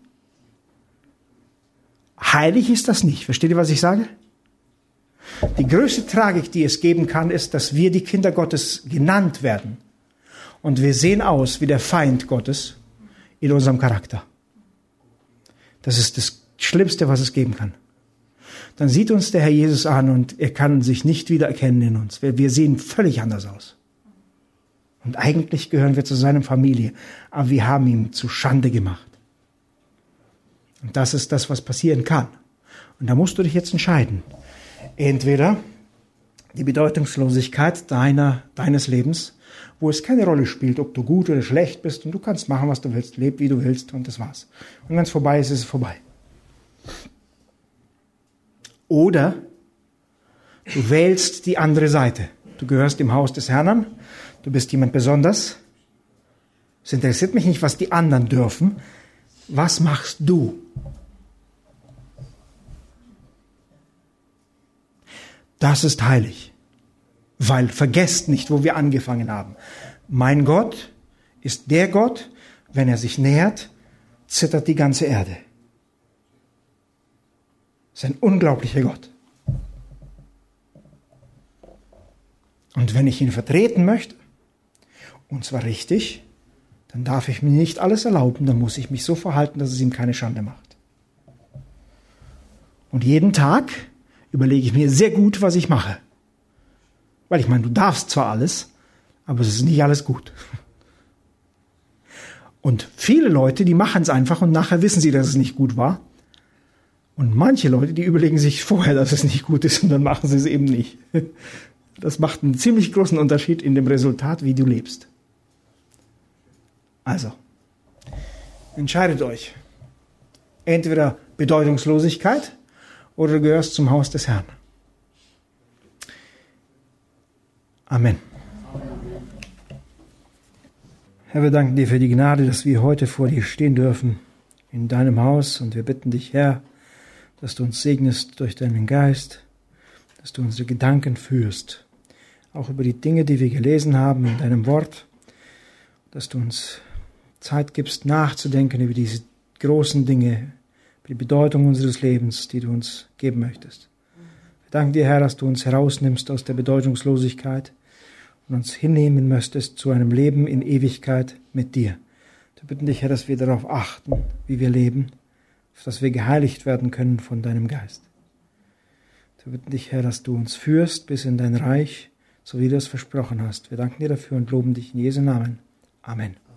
Heilig ist das nicht. Versteht ihr, was ich sage? Die größte Tragik, die es geben kann, ist, dass wir die Kinder Gottes genannt werden. Und wir sehen aus wie der Feind Gottes in unserem Charakter. Das ist das Schlimmste, was es geben kann. Dann sieht uns der Herr Jesus an und er kann sich nicht wiedererkennen in uns. Wir sehen völlig anders aus. Und eigentlich gehören wir zu seiner Familie, aber wir haben ihn zu Schande gemacht. Und das ist das, was passieren kann. Und da musst du dich jetzt entscheiden. Entweder die Bedeutungslosigkeit deines Lebens, wo es keine Rolle spielt, ob du gut oder schlecht bist und du kannst machen, was du willst, leb, wie du willst und das war's. Und wenn es vorbei ist, ist es vorbei. Oder du wählst die andere Seite. Du gehörst im Haus des Herrn an, du bist jemand besonders. Es interessiert mich nicht, was die anderen dürfen. Was machst du? Das ist heilig. Weil vergesst nicht, wo wir angefangen haben. Mein Gott ist der Gott, wenn er sich nähert, zittert die ganze Erde. Das ist ein unglaublicher Gott. Und wenn ich ihn vertreten möchte, und zwar richtig, dann darf ich mir nicht alles erlauben, dann muss ich mich so verhalten, dass es ihm keine Schande macht. Und jeden Tag überlege ich mir sehr gut, was ich mache. Weil ich meine, du darfst zwar alles, aber es ist nicht alles gut. Und viele Leute, die machen es einfach und nachher wissen sie, dass es nicht gut war. Und manche Leute, die überlegen sich vorher, dass es nicht gut ist und dann machen sie es eben nicht. Das macht einen ziemlich großen Unterschied in dem Resultat, wie du lebst. Also, entscheidet euch. Entweder Bedeutungslosigkeit oder du gehörst zum Haus des Herrn. Amen. Herr, wir danken dir für die Gnade, dass wir heute vor dir stehen dürfen in deinem Haus. Und wir bitten dich, Herr, dass du uns segnest durch deinen Geist, dass du unsere Gedanken führst, auch über die Dinge, die wir gelesen haben in deinem Wort, dass du uns Zeit gibst, nachzudenken über diese großen Dinge, über die Bedeutung unseres Lebens, die du uns geben möchtest. Wir danken dir, Herr, dass du uns herausnimmst aus der Bedeutungslosigkeit und uns hinnehmen möchtest zu einem Leben in Ewigkeit mit dir. Wir bitten dich, Herr, dass wir darauf achten, wie wir leben, dass wir geheiligt werden können von deinem Geist. Wir bitten dich, Herr, dass du uns führst bis in dein Reich, so wie du es versprochen hast. Wir danken dir dafür und loben dich in Jesu Namen. Amen.